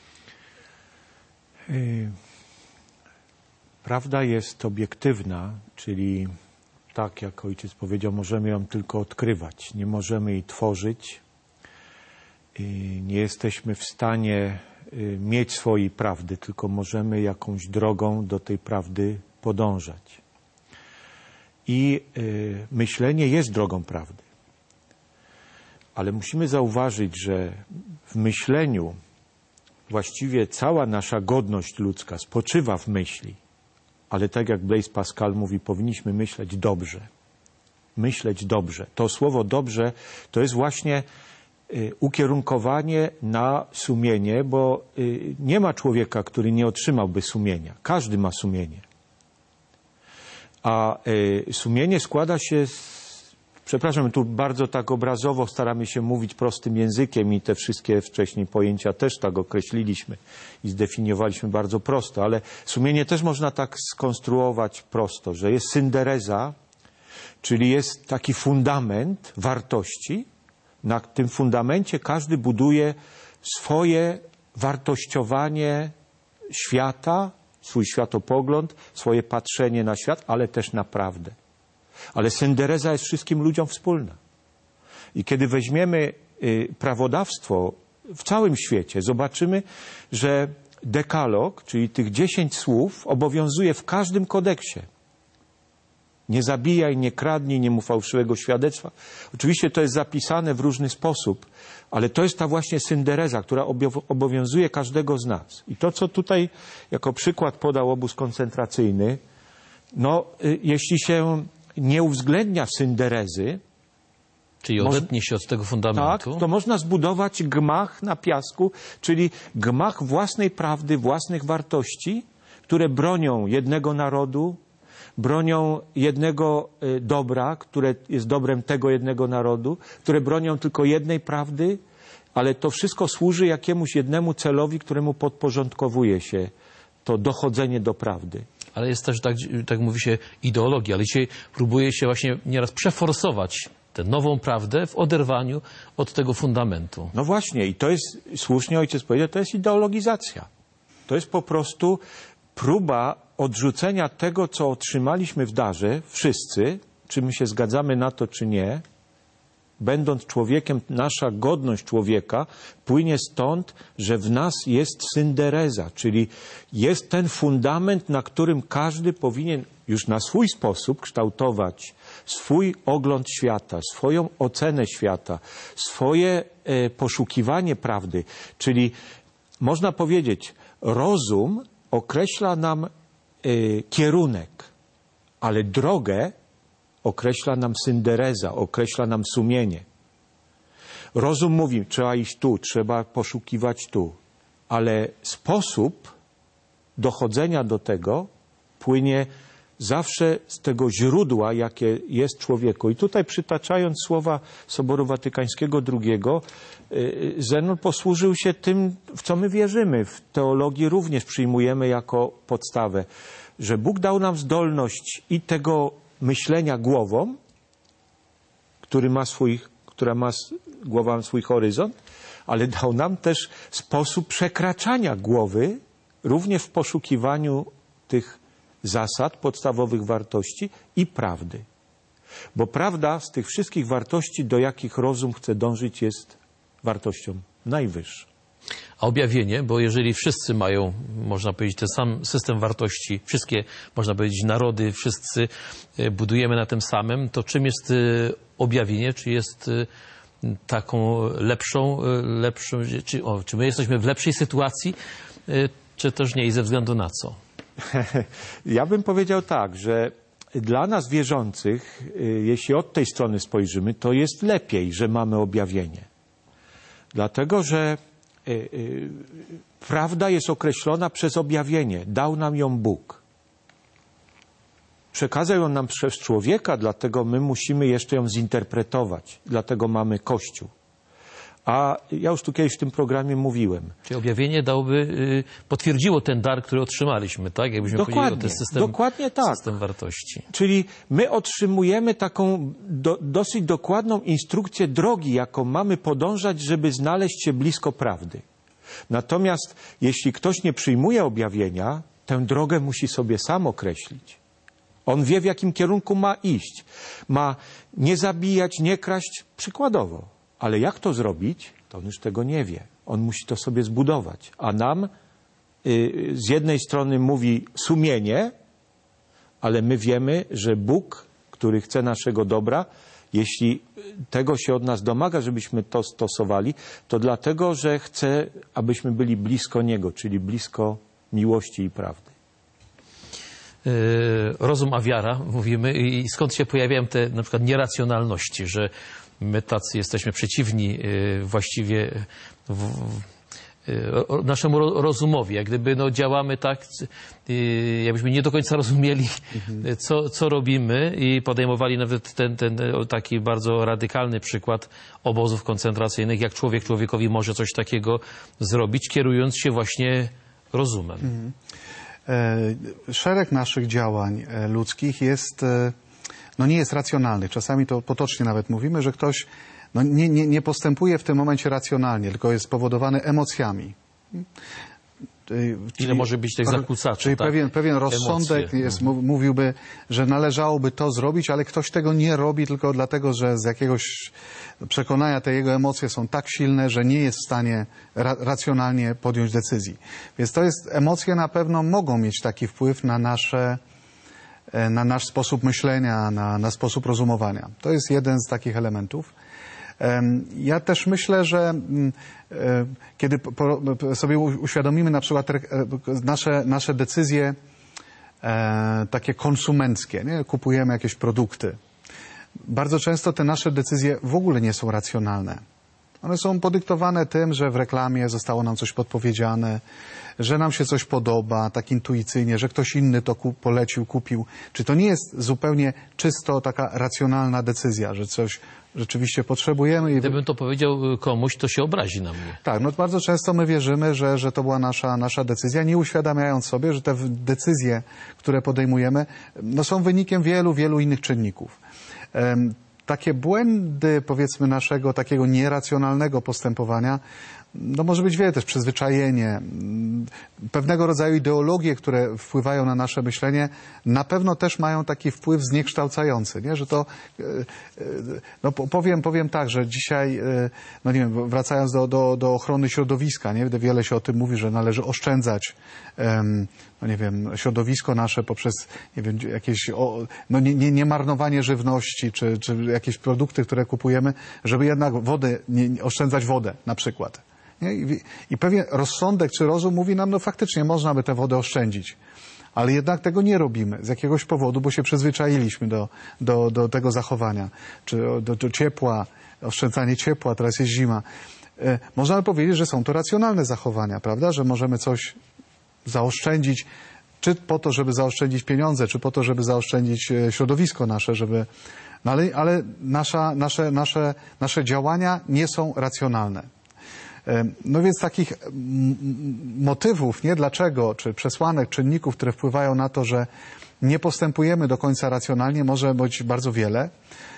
Prawda jest obiektywna, czyli tak jak ojciec powiedział, możemy ją tylko odkrywać. Nie możemy jej tworzyć. Nie jesteśmy w stanie mieć swojej prawdy, tylko możemy jakąś drogą do tej prawdy podążać. I myślenie jest drogą prawdy. Ale musimy zauważyć, że w myśleniu właściwie cała nasza godność ludzka spoczywa w myśli. Ale tak jak Blaise Pascal mówi, powinniśmy myśleć dobrze. Myśleć dobrze. To słowo dobrze to jest właśnie ukierunkowanie na sumienie, bo nie ma człowieka, który nie otrzymałby sumienia. Każdy ma sumienie. A sumienie składa się przepraszam, tu bardzo tak obrazowo staramy się mówić prostym językiem i te wszystkie wcześniej pojęcia też tak określiliśmy i zdefiniowaliśmy bardzo prosto, ale sumienie też można tak skonstruować prosto, że jest syndereza, czyli jest taki fundament wartości. Na tym fundamencie każdy buduje swoje wartościowanie świata, swój światopogląd, swoje patrzenie na świat, ale też na prawdę. Ale syndereza jest wszystkim ludziom wspólna. I kiedy weźmiemy prawodawstwo w całym świecie, zobaczymy, że dekalog, czyli tych 10 słów, obowiązuje w każdym kodeksie. Nie zabijaj, nie kradnij, nie mów fałszywego świadectwa. Oczywiście to jest zapisane w różny sposób, ale to jest ta właśnie syndereza, która obowiązuje każdego z nas. I to, co tutaj jako przykład podał obóz koncentracyjny, no, jeśli się nie uwzględnia synderezy, czyli odetnie się od tego fundamentu. Tak, to można zbudować gmach na piasku, czyli gmach własnej prawdy, własnych wartości, które bronią jednego narodu, bronią jednego dobra, które jest dobrem tego jednego narodu, które bronią tylko jednej prawdy, ale to wszystko służy jakiemuś jednemu celowi, któremu podporządkowuje się to dochodzenie do prawdy. Ale jest też, tak mówi się, ideologia, ale dzisiaj próbuje się właśnie nieraz przeforsować tę nową prawdę w oderwaniu od tego fundamentu. No właśnie i to jest, słusznie ojciec powiedział, to jest ideologizacja. To jest po prostu próba odrzucenia tego, co otrzymaliśmy w darze, wszyscy, czy my się zgadzamy na to, czy nie. Będąc człowiekiem, nasza godność człowieka płynie stąd, że w nas jest syndereza, czyli jest ten fundament, na którym każdy powinien już na swój sposób kształtować swój ogląd świata, swoją ocenę świata, swoje poszukiwanie prawdy. Czyli można powiedzieć, rozum określa nam kierunek, ale drogę określa nam syndereza, określa nam sumienie. Rozum mówi, trzeba iść tu, trzeba poszukiwać tu, ale sposób dochodzenia do tego płynie zawsze z tego źródła, jakie jest człowieku. I tutaj przytaczając słowa Soboru Watykańskiego II, Zenon posłużył się tym, w co my wierzymy. W teologii również przyjmujemy jako podstawę, że Bóg dał nam zdolność i tego myślenia głową, głowa ma swój horyzont, ale dał nam też sposób przekraczania głowy, również w poszukiwaniu tych zasad, podstawowych wartości i prawdy. Bo prawda z tych wszystkich wartości, do jakich rozum chce dążyć, jest wartością najwyższą. A objawienie, bo jeżeli wszyscy mają, można powiedzieć, ten sam system wartości, wszystkie, można powiedzieć, narody, wszyscy budujemy na tym samym, to czym jest objawienie? Czy jest taką lepszą czy my jesteśmy w lepszej sytuacji, czy też nie i ze względu na co? Ja bym powiedział tak, że dla nas wierzących, jeśli od tej strony spojrzymy, to jest lepiej, że mamy objawienie. Dlatego, że prawda jest określona przez objawienie. Dał nam ją Bóg. Przekazał ją nam przez człowieka, dlatego my musimy jeszcze ją zinterpretować. Dlatego mamy Kościół. A ja już tu kiedyś w tym programie mówiłem. Czyli objawienie potwierdziło ten dar, który otrzymaliśmy, tak? Jakbyśmy powiedzieli o ten system wartości. Czyli my otrzymujemy taką dosyć dokładną instrukcję drogi, jaką mamy podążać, żeby znaleźć się blisko prawdy. Natomiast jeśli ktoś nie przyjmuje objawienia, tę drogę musi sobie sam określić. On wie, w jakim kierunku ma iść. Ma nie zabijać, nie kraść, przykładowo. Ale jak to zrobić, to on już tego nie wie. On musi to sobie zbudować. A nam z jednej strony mówi sumienie, ale my wiemy, że Bóg, który chce naszego dobra, jeśli tego się od nas domaga, żebyśmy to stosowali, to dlatego, że chce, abyśmy byli blisko Niego, czyli blisko miłości i prawdy. Rozum a wiara, mówimy, i skąd się pojawiają te na przykład nieracjonalności, że my tacy jesteśmy przeciwni właściwie naszemu rozumowi. Jak gdyby działamy tak, jakbyśmy nie do końca rozumieli, co robimy i podejmowali nawet ten taki bardzo radykalny przykład obozów koncentracyjnych, jak człowiek człowiekowi może coś takiego zrobić, kierując się właśnie rozumem. Szereg naszych działań ludzkich jest, nie jest racjonalnych. Czasami to potocznie nawet mówimy, że ktoś nie postępuje w tym momencie racjonalnie, tylko jest spowodowany emocjami. Ile może być tych zakłócaczy? Czyli tak? pewien rozsądek mówiłby, że należałoby to zrobić, ale ktoś tego nie robi tylko dlatego, że z jakiegoś przekonania te jego emocje są tak silne, że nie jest w stanie racjonalnie podjąć decyzji. Więc to jest, emocje na pewno mogą mieć taki wpływ na nasz sposób myślenia, na sposób rozumowania. To jest jeden z takich elementów. Ja też myślę, że kiedy sobie uświadomimy na przykład nasze decyzje takie konsumenckie, nie? Kupujemy jakieś produkty. Bardzo często te nasze decyzje w ogóle nie są racjonalne. One są podyktowane tym, że w reklamie zostało nam coś podpowiedziane, że nam się coś podoba tak intuicyjnie, że ktoś inny to polecił, kupił. Czy to nie jest zupełnie czysto taka racjonalna decyzja, że coś rzeczywiście potrzebujemy? Gdybym to powiedział komuś, to się obrazi na mnie. Tak, bardzo często my wierzymy, że to była nasza decyzja, nie uświadamiając sobie, że te decyzje, które podejmujemy, są wynikiem wielu innych czynników. Takie błędy, powiedzmy, naszego takiego nieracjonalnego postępowania, może być wiele, też przyzwyczajenie, pewnego rodzaju ideologie, które wpływają na nasze myślenie, na pewno też mają taki wpływ zniekształcający, nie? Że to, powiem tak, że dzisiaj, nie wiem, wracając do ochrony środowiska, nie? Wiele się o tym mówi, że należy oszczędzać, nie wiem, środowisko nasze poprzez, nie wiem, jakieś, nie marnowanie żywności, czy jakieś produkty, które kupujemy, żeby jednak oszczędzać wodę, na przykład. Nie? I pewien rozsądek czy rozum mówi nam, faktycznie można by tę wodę oszczędzić. Ale jednak tego nie robimy z jakiegoś powodu, bo się przyzwyczailiśmy do tego zachowania. Czy do ciepła, oszczędzanie ciepła, teraz jest zima. Można by powiedzieć, że są to racjonalne zachowania, prawda? Że możemy coś zaoszczędzić Czy po to, żeby zaoszczędzić pieniądze, czy po to, żeby zaoszczędzić środowisko nasze, żeby... No ale nasze działania nie są racjonalne. No więc takich motywów, nie dlaczego, czy przesłanek, czynników, które wpływają na to, że nie postępujemy do końca racjonalnie, może być bardzo wiele.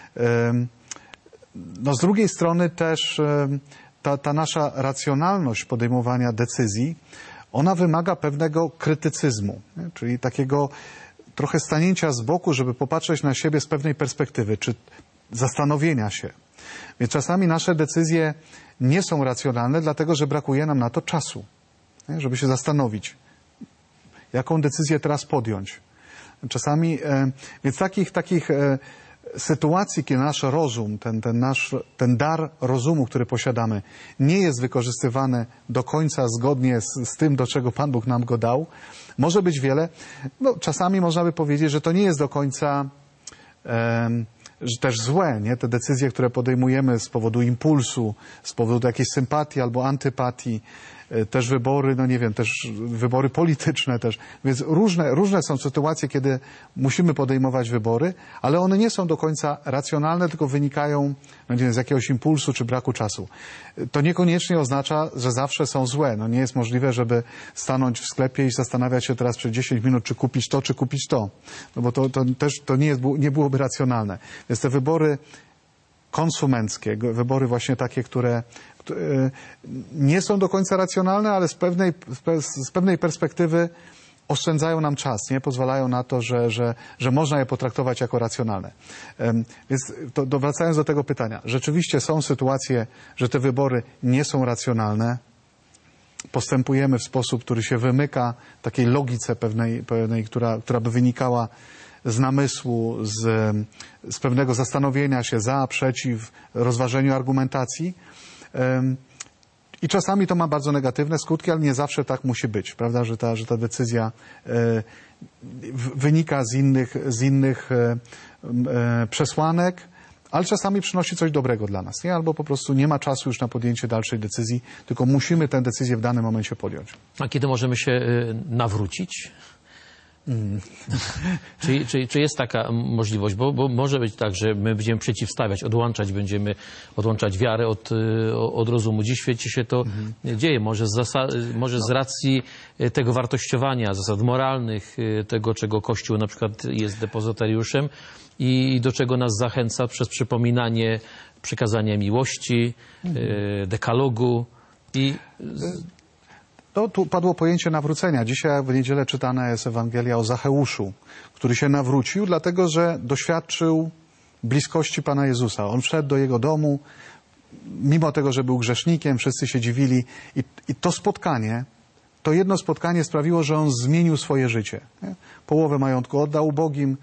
No z drugiej strony też ta nasza racjonalność podejmowania decyzji, ona wymaga pewnego krytycyzmu, nie? Czyli takiego trochę stanięcia z boku, żeby popatrzeć na siebie z pewnej perspektywy, czy zastanowienia się. Więc czasami nasze decyzje nie są racjonalne, dlatego że brakuje nam na to czasu, nie? Żeby się zastanowić, jaką decyzję teraz podjąć. Czasami, więc takich sytuacji, kiedy nasz rozum, ten dar rozumu, który posiadamy, nie jest wykorzystywany do końca zgodnie z tym, do czego Pan Bóg nam go dał, może być wiele. No, czasami można by powiedzieć, że to nie jest do końca że też złe, nie? Te decyzje, które podejmujemy z powodu impulsu, z powodu jakiejś sympatii albo antypatii, też wybory, no nie wiem, też wybory polityczne też. Więc różne są sytuacje, kiedy musimy podejmować wybory, ale one nie są do końca racjonalne, tylko wynikają, no nie wiem, z jakiegoś impulsu czy braku czasu. To niekoniecznie oznacza, że zawsze są złe. No nie jest możliwe, żeby stanąć w sklepie i zastanawiać się teraz przez 10 minut, czy kupić to, czy kupić to. No bo to też nie byłoby racjonalne. Więc te wybory konsumenckie, wybory właśnie takie, które nie są do końca racjonalne, ale z pewnej perspektywy oszczędzają nam czas, nie? Pozwalają na to, że można je potraktować jako racjonalne. Więc wracając do tego pytania. Rzeczywiście są sytuacje, że te wybory nie są racjonalne. Postępujemy w sposób, który się wymyka takiej logice pewnej która by wynikała z namysłu, z pewnego zastanowienia się za, przeciw, rozważeniu argumentacji. I czasami to ma bardzo negatywne skutki, ale nie zawsze tak musi być, prawda, że ta decyzja wynika z innych przesłanek, ale czasami przynosi coś dobrego dla nas, nie? Albo po prostu nie ma czasu już na podjęcie dalszej decyzji, tylko musimy tę decyzję w danym momencie podjąć. A kiedy możemy się nawrócić? Czy jest taka możliwość? Bo może być tak, że my będziemy przeciwstawiać, będziemy odłączać wiarę od rozumu. Dziś w świecie się to dzieje. Może z racji tego wartościowania, zasad moralnych, tego, czego Kościół na przykład jest depozytariuszem i do czego nas zachęca przez przypominanie przykazania miłości, dekalogu i... No, tu padło pojęcie nawrócenia. Dzisiaj w niedzielę czytana jest Ewangelia o Zacheuszu, który się nawrócił, dlatego że doświadczył bliskości Pana Jezusa. On wszedł do jego domu, mimo tego, że był grzesznikiem, wszyscy się dziwili. I to jedno spotkanie sprawiło, że on zmienił swoje życie. Nie? Połowę majątku oddał ubogim,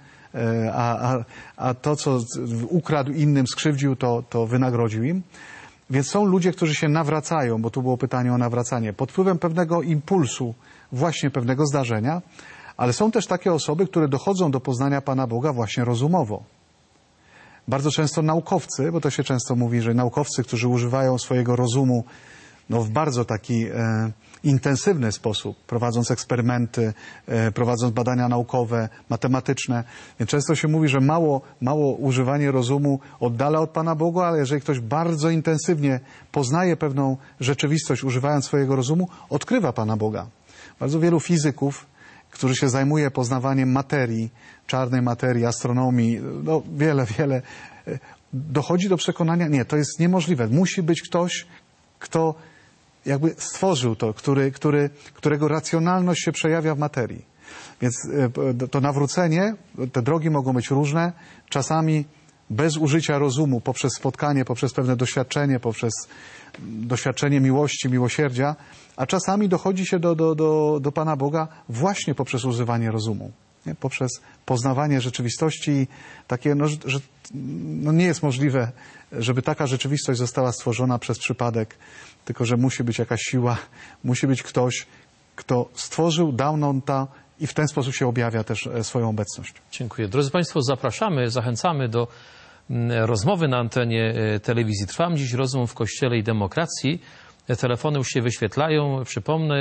a to, co ukradł innym, skrzywdził, to wynagrodził im. Więc są ludzie, którzy się nawracają, bo tu było pytanie o nawracanie, pod wpływem pewnego impulsu, właśnie pewnego zdarzenia, ale są też takie osoby, które dochodzą do poznania Pana Boga właśnie rozumowo. Bardzo często naukowcy, bo to się często mówi, że naukowcy, którzy używają swojego rozumu w bardzo taki intensywny sposób, prowadząc eksperymenty, prowadząc badania naukowe, matematyczne. Więc często się mówi, że mało używanie rozumu oddala od Pana Boga, ale jeżeli ktoś bardzo intensywnie poznaje pewną rzeczywistość, używając swojego rozumu, odkrywa Pana Boga. Bardzo wielu fizyków, którzy się zajmuje poznawaniem materii, czarnej materii, astronomii, wiele, dochodzi do przekonania, nie, to jest niemożliwe. Musi być ktoś, kto jakby stworzył to, którego racjonalność się przejawia w materii. Więc to nawrócenie, te drogi mogą być różne, czasami bez użycia rozumu, poprzez spotkanie, poprzez pewne doświadczenie, poprzez doświadczenie miłości, miłosierdzia, a czasami dochodzi się do Pana Boga właśnie poprzez używanie rozumu, nie? Poprzez poznawanie rzeczywistości takie, że nie jest możliwe, żeby taka rzeczywistość została stworzona przez przypadek, tylko że musi być jakaś siła, musi być ktoś, kto stworzył, dał nam to i w ten sposób się objawia też swoją obecność. Dziękuję. Drodzy Państwo, zachęcamy do rozmowy na antenie telewizji Trwam. Dziś rozmów w Kościele i demokracji. Telefony już się wyświetlają. Przypomnę,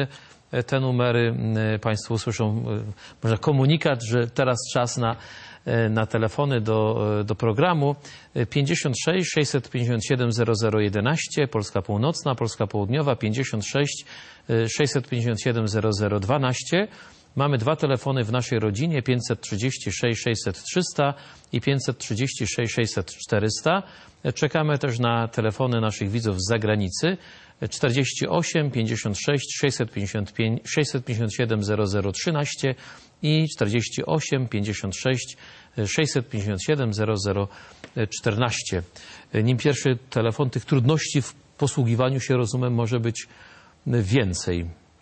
te numery Państwo usłyszą, może komunikat, że teraz czas na telefony do programu. 56 657 0011, Polska Północna, Polska Południowa, 56 657 0012. Mamy 2 telefony w naszej rodzinie, 536 600 300 i 536 600 400. Czekamy też na telefony naszych widzów z zagranicy. 48 56 655 657 0013 i 48 56 657 0014. Nim pierwszy telefon, tych trudności w posługiwaniu się rozumem może być więcej.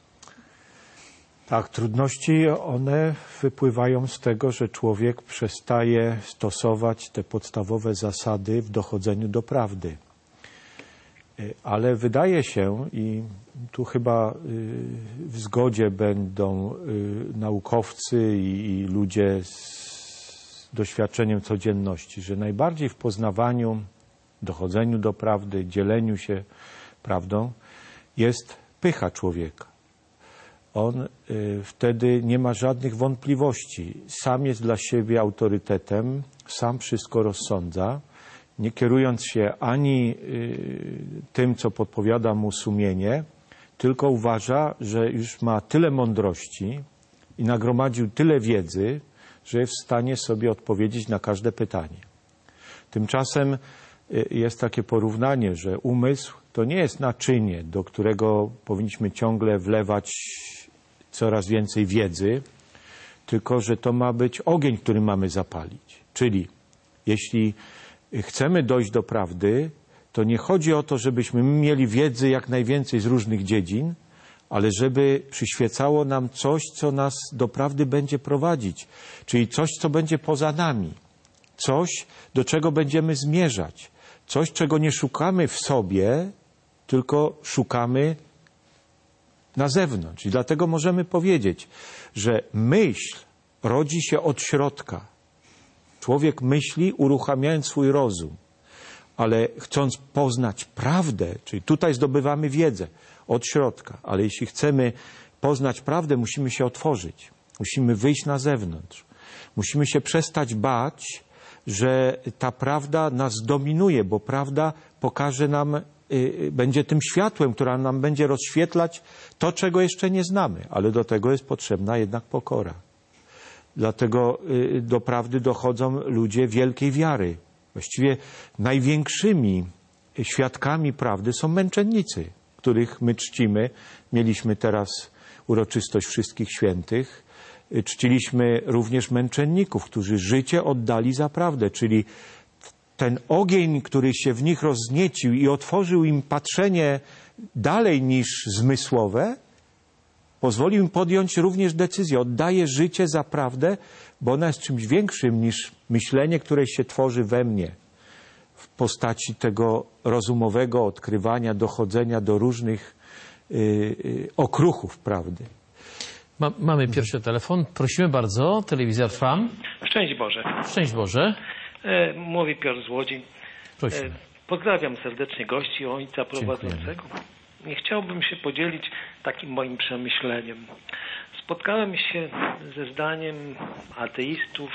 Tak, trudności one wypływają z tego, że człowiek przestaje stosować te podstawowe zasady w dochodzeniu do prawdy. Ale wydaje się, i tu chyba w zgodzie będą naukowcy i ludzie z doświadczeniem codzienności, że najbardziej w poznawaniu, dochodzeniu do prawdy, dzieleniu się prawdą jest pycha człowieka. On wtedy nie ma żadnych wątpliwości. Sam jest dla siebie autorytetem, sam wszystko rozsądza, nie kierując się ani tym, co podpowiada mu sumienie, tylko uważa, że już ma tyle mądrości i nagromadził tyle wiedzy, że jest w stanie sobie odpowiedzieć na każde pytanie. Tymczasem jest takie porównanie, że umysł to nie jest naczynie, do którego powinniśmy ciągle wlewać coraz więcej wiedzy, tylko że to ma być ogień, który mamy zapalić. Czyli jeśli chcemy dojść do prawdy, to nie chodzi o to, żebyśmy mieli wiedzy jak najwięcej z różnych dziedzin, ale żeby przyświecało nam coś, co nas do prawdy będzie prowadzić, czyli coś, co będzie poza nami, coś, do czego będziemy zmierzać, coś, czego nie szukamy w sobie, tylko szukamy na zewnątrz. I dlatego możemy powiedzieć, że myśl rodzi się od środka. Człowiek myśli, uruchamiając swój rozum, ale chcąc poznać prawdę, czyli tutaj zdobywamy wiedzę od środka, ale jeśli chcemy poznać prawdę, musimy się otworzyć, musimy wyjść na zewnątrz, musimy się przestać bać, że ta prawda nas dominuje, bo prawda pokaże nam, będzie tym światłem, która nam będzie rozświetlać to, czego jeszcze nie znamy, ale do tego jest potrzebna jednak pokora. Dlatego do prawdy dochodzą ludzie wielkiej wiary. Właściwie największymi świadkami prawdy są męczennicy, których my czcimy. Mieliśmy teraz uroczystość Wszystkich Świętych. Czciliśmy również męczenników, którzy życie oddali za prawdę, czyli ten ogień, który się w nich rozniecił i otworzył im patrzenie dalej niż zmysłowe, pozwolił im podjąć również decyzję. Oddaję życie za prawdę, bo ona jest czymś większym niż myślenie, które się tworzy we mnie w postaci tego rozumowego odkrywania, dochodzenia do różnych okruchów prawdy. Mamy pierwszy telefon. Prosimy bardzo. Telewizja Trwam. Szczęść Boże. Szczęść Boże. Mówi Piotr z Łodzi. Prosimy. Pozdrawiam serdecznie gości, ojca prowadzącego. I chciałbym się podzielić takim moim przemyśleniem. Spotkałem się ze zdaniem ateistów,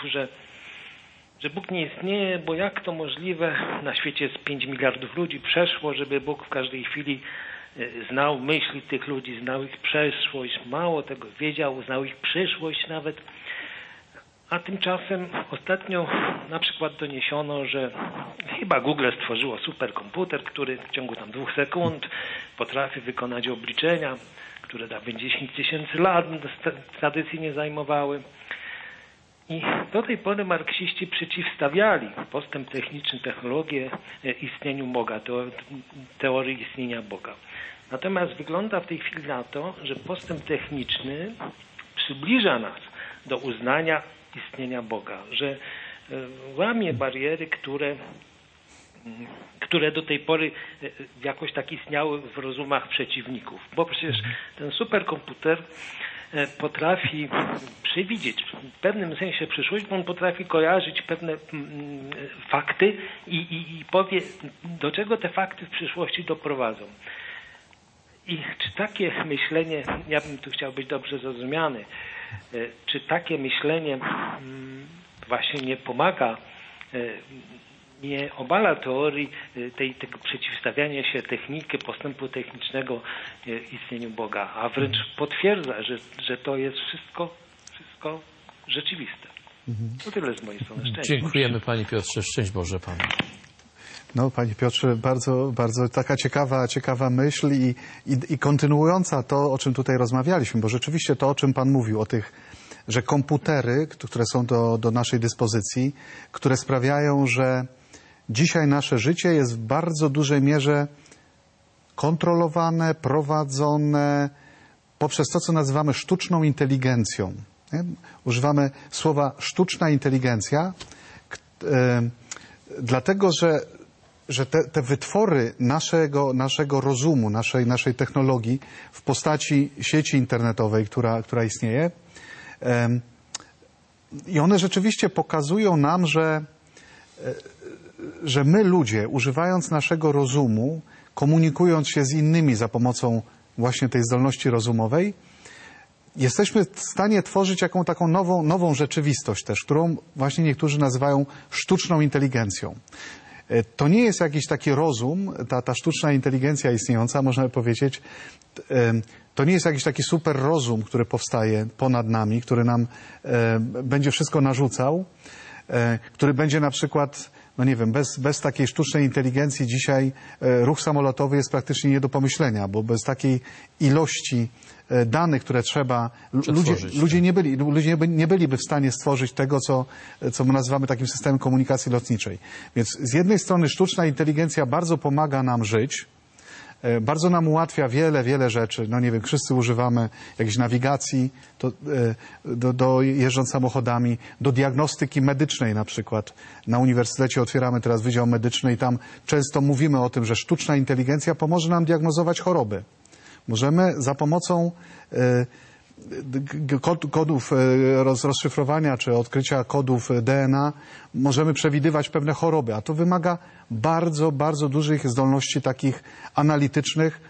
że Bóg nie istnieje, bo jak to możliwe, na świecie jest 5 miliardów ludzi, przeszło, żeby Bóg w każdej chwili znał myśli tych ludzi, znał ich przeszłość, mało tego wiedział, znał ich przyszłość nawet. A tymczasem ostatnio na przykład doniesiono, że chyba Google stworzyło superkomputer, który w ciągu tam 2 sekund potrafi wykonać obliczenia, które dawniej 10 000 lat tradycyjnie zajmowały. I do tej pory marksiści przeciwstawiali postęp techniczny, technologię istnieniu Boga, teorii istnienia Boga. Natomiast wygląda w tej chwili na to, że postęp techniczny przybliża nas do uznania istnienia Boga, że łamie bariery, które do tej pory jakoś tak istniały w rozumach przeciwników. Bo przecież ten superkomputer potrafi przewidzieć w pewnym sensie przyszłość, bo on potrafi kojarzyć pewne fakty i powie, do czego te fakty w przyszłości doprowadzą. I czy takie myślenie, ja bym tu chciał być dobrze zrozumiany, czy takie myślenie właśnie nie pomaga, nie obala teorii tego przeciwstawiania się techniki, postępu technicznego istnieniu Boga, a wręcz potwierdza, że to jest wszystko rzeczywiste. To tyle z mojej strony. Szczęść. Dziękujemy Panie Piotrze. Szczęść Boże Panu. No, Panie Piotrze, bardzo, bardzo taka ciekawa myśl i kontynuująca to, o czym tutaj rozmawialiśmy, bo rzeczywiście to, o czym Pan mówił, o tych, że komputery, które są do naszej dyspozycji, które sprawiają, że dzisiaj nasze życie jest w bardzo dużej mierze kontrolowane, prowadzone poprzez to, co nazywamy sztuczną inteligencją. Nie? Używamy słowa sztuczna inteligencja, dlatego, że te wytwory naszego rozumu, naszej technologii w postaci sieci internetowej, która istnieje, i one rzeczywiście pokazują nam, że my ludzie, używając naszego rozumu, komunikując się z innymi za pomocą właśnie tej zdolności rozumowej, jesteśmy w stanie tworzyć taką nową rzeczywistość też, którą właśnie niektórzy nazywają sztuczną inteligencją. To nie jest jakiś taki rozum, ta sztuczna inteligencja istniejąca, można by powiedzieć, to nie jest jakiś taki super rozum, który powstaje ponad nami, który nam będzie wszystko narzucał, który będzie na przykład, no nie wiem, bez takiej sztucznej inteligencji dzisiaj ruch samolotowy jest praktycznie nie do pomyślenia, bo bez takiej ilości danych, które trzeba, ludzie nie byliby w stanie stworzyć tego, co my nazywamy takim systemem komunikacji lotniczej. Więc z jednej strony sztuczna inteligencja bardzo pomaga nam żyć, bardzo nam ułatwia wiele rzeczy. No nie wiem, wszyscy używamy jakiejś nawigacji, jeżdżąc samochodami, do diagnostyki medycznej na przykład. Na uniwersytecie otwieramy teraz Wydział Medyczny i tam często mówimy o tym, że sztuczna inteligencja pomoże nam diagnozować choroby. Możemy za pomocą kodów rozszyfrowania czy odkrycia kodów DNA możemy przewidywać pewne choroby, a to wymaga bardzo dużych zdolności takich analitycznych.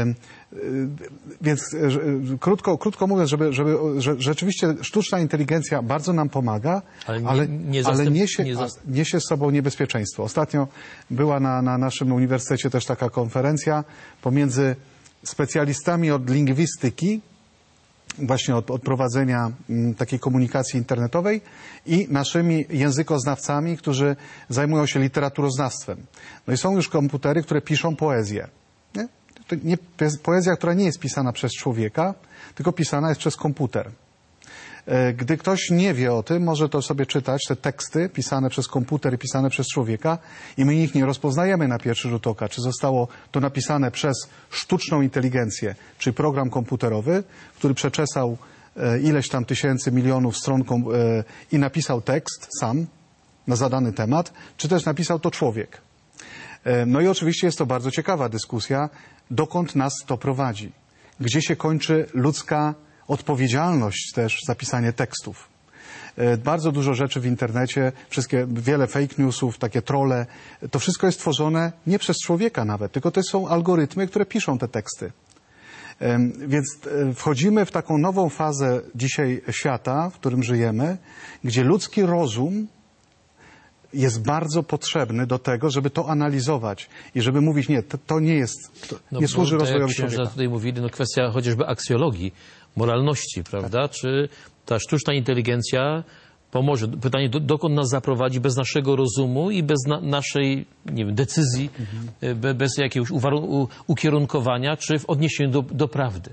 Więc krótko mówiąc, że rzeczywiście sztuczna inteligencja bardzo nam pomaga, ale niesie z sobą niebezpieczeństwo. Ostatnio była na naszym uniwersytecie też taka konferencja pomiędzy specjalistami od lingwistyki, właśnie od prowadzenia takiej komunikacji internetowej i naszymi językoznawcami, którzy zajmują się literaturoznawstwem. No i są już komputery, które piszą poezję. To jest poezja, która nie jest pisana przez człowieka, tylko pisana jest przez komputer. Gdy ktoś nie wie o tym, może to sobie czytać, te teksty pisane przez komputer i pisane przez człowieka i my ich nie rozpoznajemy na pierwszy rzut oka, czy zostało to napisane przez sztuczną inteligencję, czy program komputerowy, który przeczesał ileś tam tysięcy, milionów stron i napisał tekst sam na zadany temat, czy też napisał to człowiek. No i oczywiście jest to bardzo ciekawa dyskusja, dokąd nas to prowadzi. Gdzie się kończy ludzka odpowiedzialność też za pisanie tekstów. Bardzo dużo rzeczy w internecie, wiele fake newsów, takie trolle, to wszystko jest tworzone nie przez człowieka nawet, tylko to są algorytmy, które piszą te teksty. Więc wchodzimy w taką nową fazę dzisiaj świata, w którym żyjemy, gdzie ludzki rozum jest bardzo potrzebny do tego, żeby to analizować i żeby mówić, nie, to nie jest, nie służy rozwojowi człowieka. Jak tutaj mówili, kwestia chociażby aksjologii, moralności, prawda? Tak. Czy ta sztuczna inteligencja pomoże? Pytanie, dokąd nas zaprowadzi bez naszego rozumu i bez naszej, nie wiem, decyzji, bez jakiegoś ukierunkowania, czy w odniesieniu do prawdy?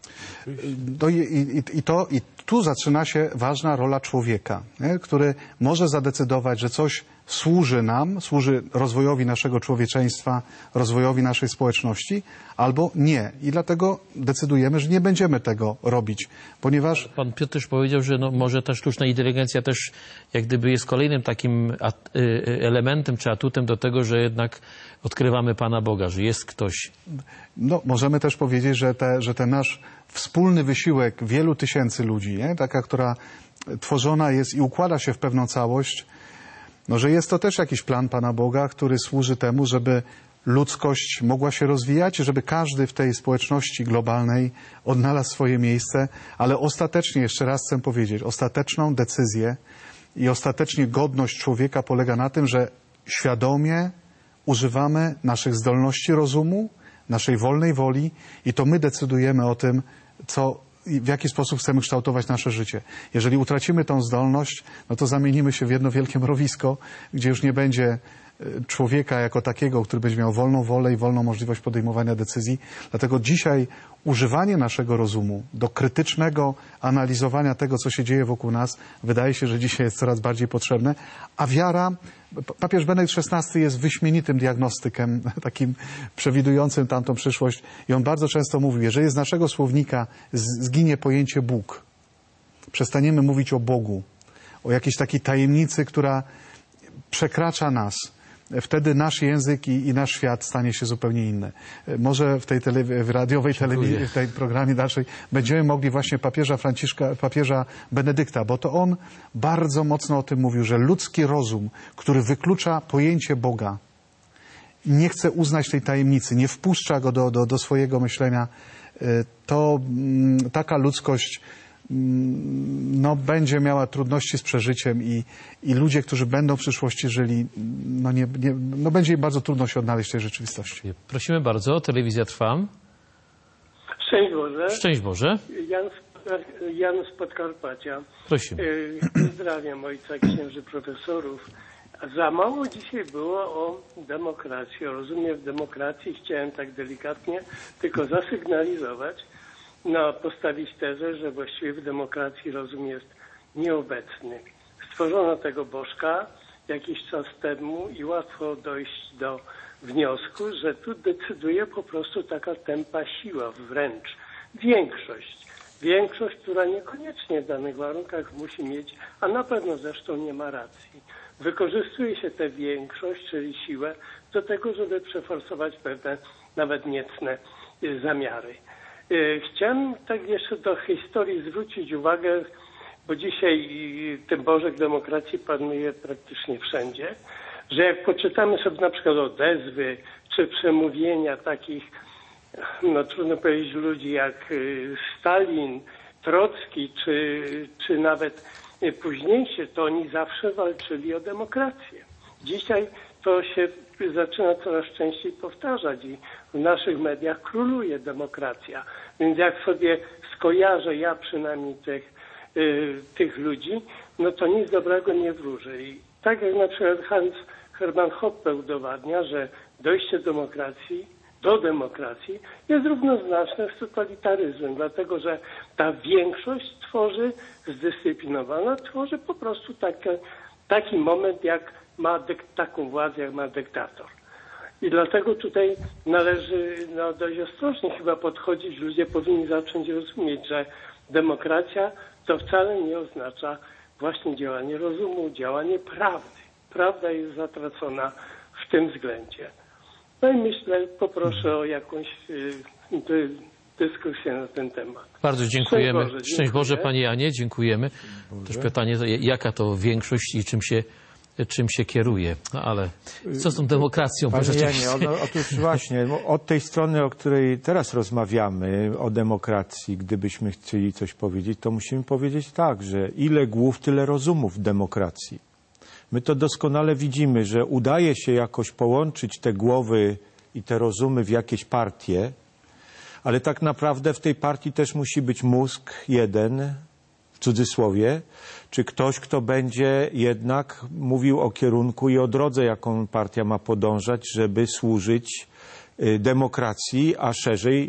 I tu zaczyna się ważna rola człowieka, nie? Który może zadecydować, że coś służy nam, służy rozwojowi naszego człowieczeństwa, rozwojowi naszej społeczności, albo nie. I dlatego decydujemy, że nie będziemy tego robić, ponieważ... Pan Piotr też powiedział, że może ta sztuczna inteligencja też jak gdyby jest kolejnym takim elementem czy atutem do tego, że jednak odkrywamy Pana Boga, że jest ktoś. No, możemy też powiedzieć, że ten nasz wspólny wysiłek wielu tysięcy ludzi, nie? Taka, która tworzona jest i układa się w pewną całość, no, że jest to też jakiś plan Pana Boga, który służy temu, żeby ludzkość mogła się rozwijać, żeby każdy w tej społeczności globalnej odnalazł swoje miejsce, ale ostatecznie, jeszcze raz chcę powiedzieć, ostateczną decyzję i ostatecznie godność człowieka polega na tym, że świadomie używamy naszych zdolności rozumu, naszej wolnej woli i to my decydujemy o tym, w jaki sposób chcemy kształtować nasze życie. Jeżeli utracimy tą zdolność, no to zamienimy się w jedno wielkie mrowisko, gdzie już nie będzie człowieka jako takiego, który będzie miał wolną wolę i wolną możliwość podejmowania decyzji. Dlatego dzisiaj używanie naszego rozumu do krytycznego analizowania tego, co się dzieje wokół nas, wydaje się, że dzisiaj jest coraz bardziej potrzebne, a wiara, papież Benedykt XVI jest wyśmienitym diagnostykiem, takim przewidującym tamtą przyszłość i on bardzo często mówił, jeżeli z naszego słownika zginie pojęcie Bóg, przestaniemy mówić o Bogu, o jakiejś takiej tajemnicy, która przekracza nas, wtedy nasz język i nasz świat stanie się zupełnie inny. Może w tej radiowej telewizji, w tej programie dalszej będziemy mogli właśnie papieża Benedykta, bo to on bardzo mocno o tym mówił, że ludzki rozum, który wyklucza pojęcie Boga, nie chce uznać tej tajemnicy, nie wpuszcza go do swojego myślenia, to taka ludzkość będzie miała trudności z przeżyciem i ludzie, którzy będą w przyszłości żyli, będzie im bardzo trudno się odnaleźć w tej rzeczywistości. Prosimy bardzo, telewizja Trwam. Szczęść Boże. Szczęść Boże. Jan z Podkarpacia. Prosimy. Pozdrawiam ojca księży profesorów. Za mało dzisiaj było o demokracji, o rozumie w demokracji. Chciałem tak delikatnie tylko zasygnalizować, postawić tezę, że właściwie w demokracji rozum jest nieobecny. Stworzono tego bożka jakiś czas temu i łatwo dojść do wniosku, że tu decyduje po prostu taka tępa siła, wręcz większość. Większość, która niekoniecznie w danych warunkach musi mieć, a na pewno zresztą nie ma racji. Wykorzystuje się tę większość, czyli siłę, do tego, żeby przeforsować pewne nawet niecne zamiary. Chciałem tak jeszcze do historii zwrócić uwagę, bo dzisiaj ten bożek demokracji panuje praktycznie wszędzie, że jak poczytamy sobie na przykład odezwy czy przemówienia takich, trudno powiedzieć, ludzi jak Stalin, Trocki czy nawet późniejsi, to oni zawsze walczyli o demokrację. Dzisiaj to się zaczyna coraz częściej powtarzać i w naszych mediach króluje demokracja. Więc jak sobie skojarzę, ja przynajmniej tych ludzi, to nic dobrego nie wróży. I tak jak na przykład Hans Hermann Hoppe udowadnia, że dojście do demokracji jest równoznaczne z totalitaryzmem, dlatego że ta większość zdyscyplinowana tworzy po prostu taki moment, jak ma taką władzę, jak ma dyktator. I dlatego tutaj należy dość ostrożnie chyba podchodzić. Ludzie powinni zacząć rozumieć, że demokracja to wcale nie oznacza właśnie działanie rozumu, działanie prawdy. Prawda jest zatracona w tym względzie. No i myślę, poproszę o jakąś dyskusję na ten temat. Bardzo dziękujemy. Szczęść Boże, Panie Janie, dziękujemy. Też pytanie, jaka to większość i czym się kieruje. Ale co z tą demokracją? Panie Janie, otóż właśnie, od tej strony, o której teraz rozmawiamy, o demokracji, gdybyśmy chcieli coś powiedzieć, to musimy powiedzieć tak, że ile głów, tyle rozumów w demokracji. My to doskonale widzimy, że udaje się jakoś połączyć te głowy i te rozumy w jakieś partie, ale tak naprawdę w tej partii też musi być mózg jeden, w cudzysłowie, czy ktoś, kto będzie jednak mówił o kierunku i o drodze, jaką partia ma podążać, żeby służyć demokracji, a szerzej,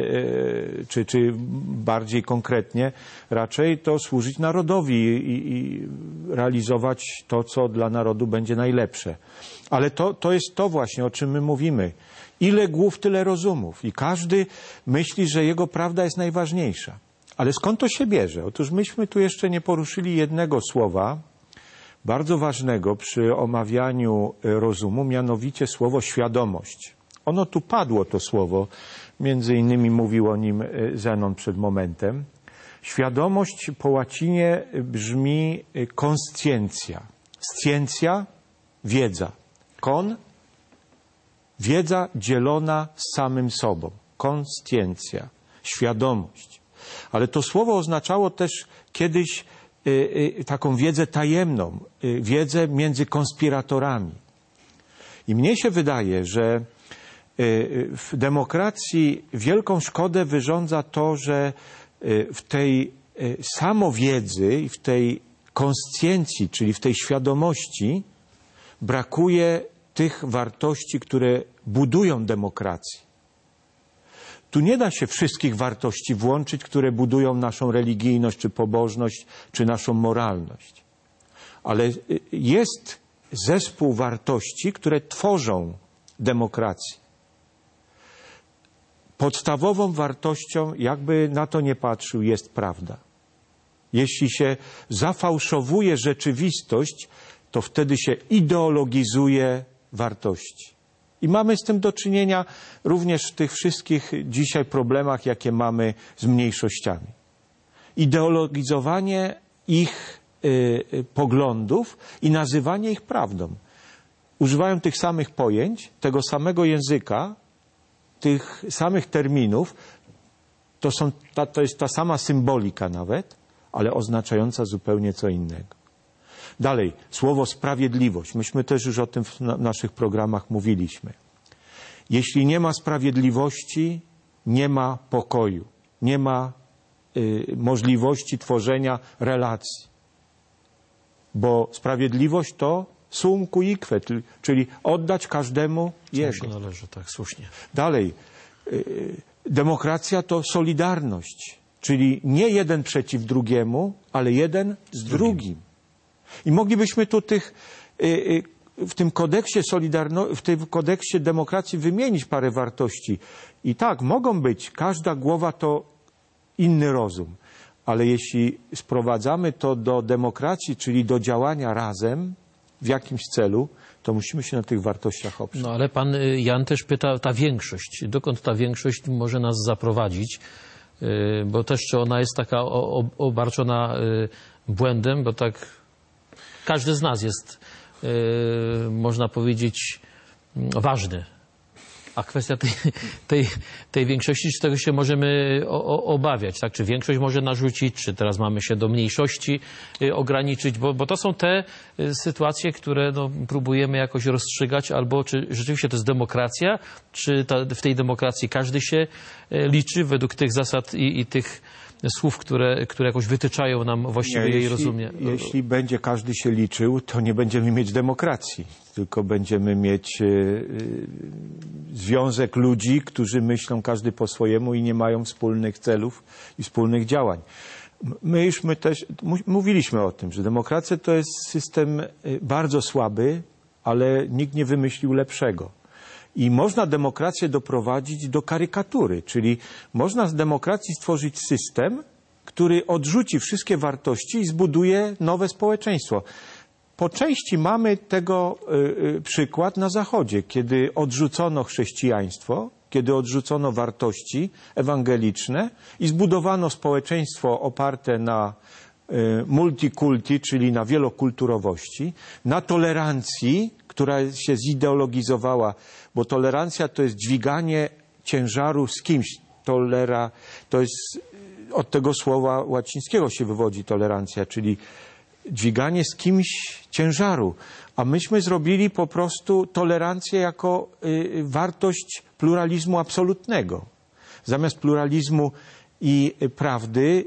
czy bardziej konkretnie, raczej to służyć narodowi i realizować to, co dla narodu będzie najlepsze. Ale to jest to właśnie, o czym my mówimy. Ile głów, tyle rozumów. I każdy myśli, że jego prawda jest najważniejsza. Ale skąd to się bierze? Otóż myśmy tu jeszcze nie poruszyli jednego słowa, bardzo ważnego przy omawianiu rozumu, mianowicie słowo świadomość. Ono tu padło, to słowo, między innymi mówił o nim Zenon przed momentem. Świadomość po łacinie brzmi conscientia. Scientia, wiedza. Con, Wiedza dzielona z samym sobą. Konsciencja, świadomość. Ale to słowo oznaczało też kiedyś taką wiedzę tajemną, wiedzę między konspiratorami. I mnie się wydaje, że w demokracji wielką szkodę wyrządza to, że w tej samowiedzy i w tej konsciencji, czyli w tej świadomości, brakuje tych wartości, które budują demokrację. Tu nie da się wszystkich wartości włączyć, które budują naszą religijność, czy pobożność, czy naszą moralność. Ale jest zespół wartości, które tworzą demokrację. Podstawową wartością, jakby na to nie patrzył, jest prawda. Jeśli się zafałszowuje rzeczywistość, to wtedy się ideologizuje wartości. I mamy z tym do czynienia również w tych wszystkich dzisiaj problemach, jakie mamy z mniejszościami. Ideologizowanie ich poglądów i nazywanie ich prawdą. Używają tych samych pojęć, tego samego języka, tych samych terminów. To jest ta sama symbolika nawet, ale oznaczająca zupełnie co innego. Dalej, słowo sprawiedliwość. Myśmy też już o tym w naszych programach mówiliśmy. Jeśli nie ma sprawiedliwości, nie ma pokoju. Nie ma możliwości tworzenia relacji. Bo sprawiedliwość to sum cuique, czyli oddać każdemu jego. Co się należy, tak, słusznie. Dalej, demokracja to solidarność. Czyli nie jeden przeciw drugiemu, ale jeden z drugim. I moglibyśmy tu w tym kodeksie w tym kodeksie demokracji wymienić parę wartości. I tak, mogą być, każda głowa to inny rozum. Ale jeśli sprowadzamy to do demokracji, czyli do działania razem w jakimś celu, to musimy się na tych wartościach oprzeć. No ale pan Jan też pyta, ta większość, dokąd ta większość może nas zaprowadzić? Bo też czy ona jest taka obarczona błędem, bo tak każdy z nas jest, można powiedzieć, ważny. A kwestia tej większości, czy tego się możemy obawiać, tak? Czy większość może narzucić, czy teraz mamy się do mniejszości ograniczyć, bo to są te sytuacje, które próbujemy jakoś rozstrzygać, albo czy rzeczywiście to jest demokracja, czy w tej demokracji każdy się liczy według tych zasad i tych słów, które jakoś wytyczają nam właściwie jej rozumienie. Jeśli będzie każdy się liczył, to nie będziemy mieć demokracji, tylko będziemy mieć związek ludzi, którzy myślą każdy po swojemu i nie mają wspólnych celów i wspólnych działań. My też mówiliśmy o tym, że demokracja to jest system bardzo słaby, ale nikt nie wymyślił lepszego. I można demokrację doprowadzić do karykatury, czyli można z demokracji stworzyć system, który odrzuci wszystkie wartości i zbuduje nowe społeczeństwo. Po części mamy tego przykład na Zachodzie, kiedy odrzucono chrześcijaństwo, kiedy odrzucono wartości ewangeliczne i zbudowano społeczeństwo oparte na multikulti, czyli na wielokulturowości, na tolerancji, która się zideologizowała, bo tolerancja to jest dźwiganie ciężaru z kimś. To jest od tego słowa łacińskiego się wywodzi tolerancja, czyli dźwiganie z kimś ciężaru. A myśmy zrobili po prostu tolerancję jako wartość pluralizmu absolutnego. Zamiast pluralizmu i prawdy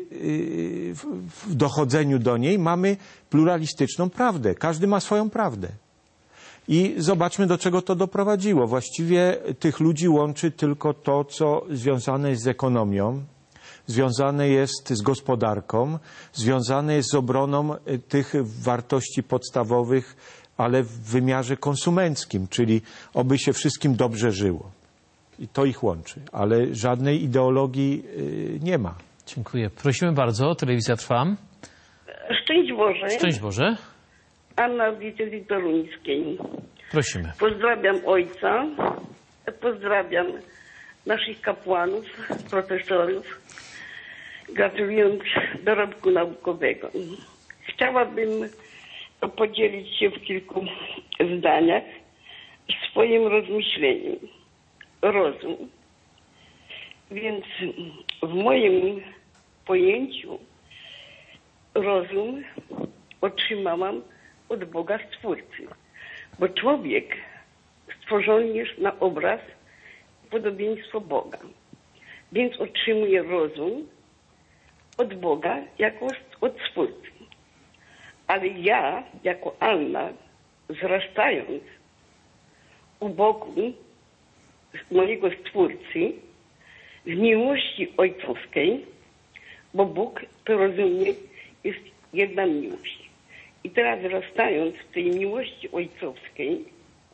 w dochodzeniu do niej mamy pluralistyczną prawdę. Każdy ma swoją prawdę. I zobaczmy, do czego to doprowadziło. Właściwie tych ludzi łączy tylko to, co związane jest z ekonomią, związane jest z gospodarką, związane jest z obroną tych wartości podstawowych, ale w wymiarze konsumenckim, czyli oby się wszystkim dobrze żyło. I to ich łączy, ale żadnej ideologii nie ma. Dziękuję. Prosimy bardzo. Telewizja trwa. Szczęść Boże. Szczęść Boże. Anna z diecezji toruńskiej. Prosimy. Pozdrawiam ojca, pozdrawiam naszych kapłanów, profesorów, gratulując dorobku naukowego. Chciałabym podzielić się w kilku zdaniach swoim rozmyśleniem rozum. Więc w moim pojęciu rozum otrzymałam od Boga Stwórcy. Bo człowiek stworzony jest na obraz i podobieństwo Boga. Więc otrzymuje rozum od Boga jako od Stwórcy. Ale ja, jako Anna, wzrastając u boku mojego Stwórcy, w miłości ojcowskiej, bo Bóg, to rozumie, jest jedna miłość. I teraz wzrastając w tej miłości ojcowskiej,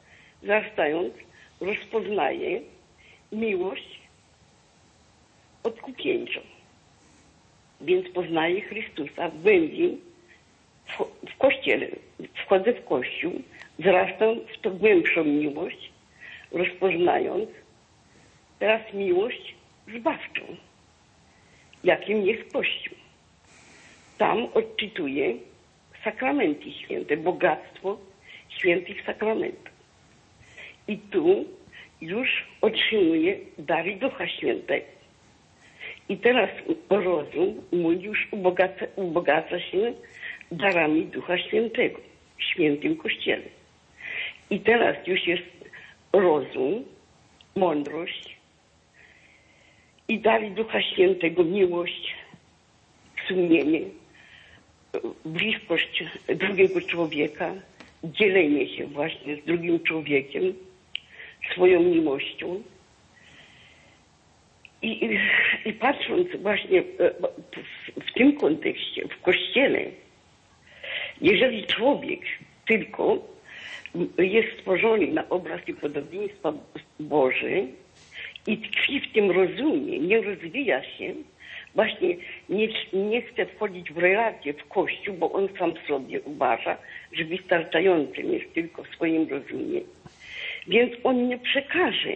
rozpoznaję miłość odkupieńczą. Więc poznaję Chrystusa w głębi, w Kościele. Wchodzę w Kościół, wzrastam w tą głębszą miłość, rozpoznając teraz miłość zbawczą, jakim jest Kościół. Tam odczytuję sakramenty święte, bogactwo świętych sakramentów. I tu już otrzymuję dary Ducha Świętego. I teraz rozum mój już ubogaca się darami Ducha Świętego w świętym Kościele. I teraz już jest rozum, mądrość i dary Ducha Świętego, miłość, sumienie, bliskość drugiego człowieka, dzielenie się właśnie z drugim człowiekiem, swoją miłością. I patrząc właśnie w tym kontekście, w Kościele, jeżeli człowiek tylko jest stworzony na obraz i podobieństwa Boże i tkwi w tym rozumie, nie rozwija się, właśnie nie chce wchodzić w relacje w Kościół, bo on sam sobie uważa, że wystarczającym jest tylko w swoim rozumie. Więc on nie przekaże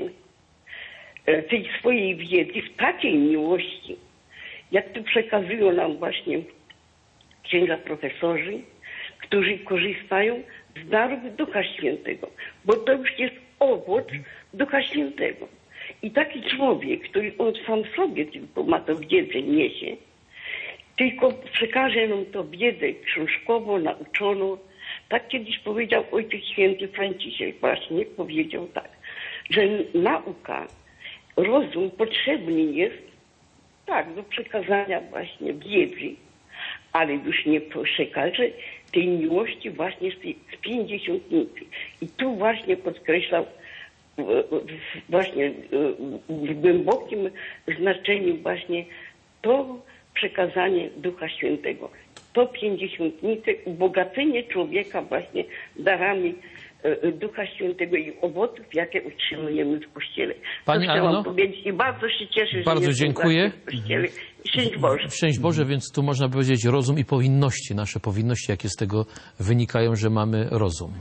tej swojej wiedzy w takiej miłości, jak tu przekazują nam właśnie księża profesorzy, którzy korzystają z darów Ducha Świętego, bo to już jest owoc Ducha Świętego. I taki człowiek, który on sam sobie tylko ma to wiedzę, niesie, tylko przekaże nam to wiedzę książkowo, nauczoną. Tak kiedyś powiedział Ojciec Święty Franciszek, właśnie powiedział tak, że nauka, rozum potrzebny jest tak do przekazania właśnie wiedzy, ale już nie przekaże tej miłości właśnie z 50-nicy. I tu właśnie podkreślał właśnie w głębokim znaczeniu właśnie to przekazanie Ducha Świętego. To 50-nice, ubogacenie człowieka właśnie darami Ducha Świętego i owoców, jakie utrzymujemy w Kościele. Pani Anno, powiedzieć i bardzo się cieszę, bardzo że dziękuję. W Kościele. Szczęść Boże. Szczęść Boże, więc tu można powiedzieć rozum i powinności, nasze powinności, jakie z tego wynikają, że mamy rozum.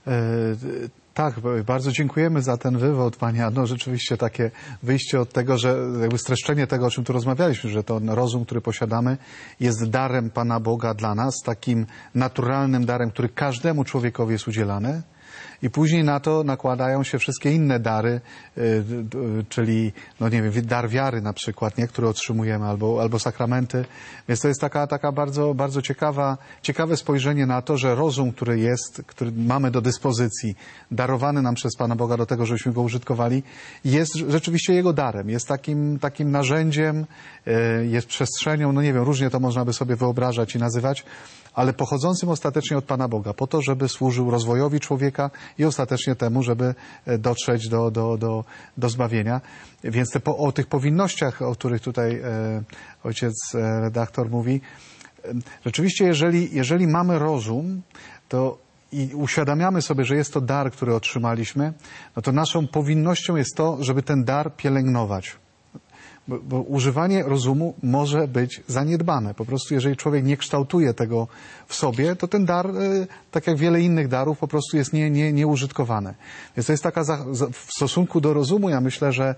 Tak, bardzo dziękujemy za ten wywód, Pani Anno. Rzeczywiście takie wyjście od tego, że jakby streszczenie tego, o czym tu rozmawialiśmy, że to rozum, który posiadamy, jest darem Pana Boga dla nas, takim naturalnym darem, który każdemu człowiekowi jest udzielany. I później na to nakładają się wszystkie inne dary, czyli, no nie wiem, dar wiary na przykład, nie, który otrzymujemy, albo sakramenty. Więc to jest taka bardzo, bardzo ciekawe spojrzenie na to, że rozum, który mamy do dyspozycji, darowany nam przez Pana Boga do tego, żebyśmy go użytkowali, jest rzeczywiście Jego darem, jest takim narzędziem, jest przestrzenią, no nie wiem, różnie to można by sobie wyobrażać i nazywać, ale pochodzącym ostatecznie od Pana Boga, po to, żeby służył rozwojowi człowieka i ostatecznie temu, żeby dotrzeć do zbawienia. Więc o tych powinnościach, o których tutaj ojciec redaktor mówi, rzeczywiście jeżeli mamy rozum, to i uświadamiamy sobie, że jest to dar, który otrzymaliśmy, no to naszą powinnością jest to, żeby ten dar pielęgnować. Bo używanie rozumu może być zaniedbane. Po prostu jeżeli człowiek nie kształtuje tego w sobie, to ten dar, tak jak wiele innych darów, po prostu jest nieużytkowany. Więc to jest taka, w stosunku do rozumu, ja myślę, że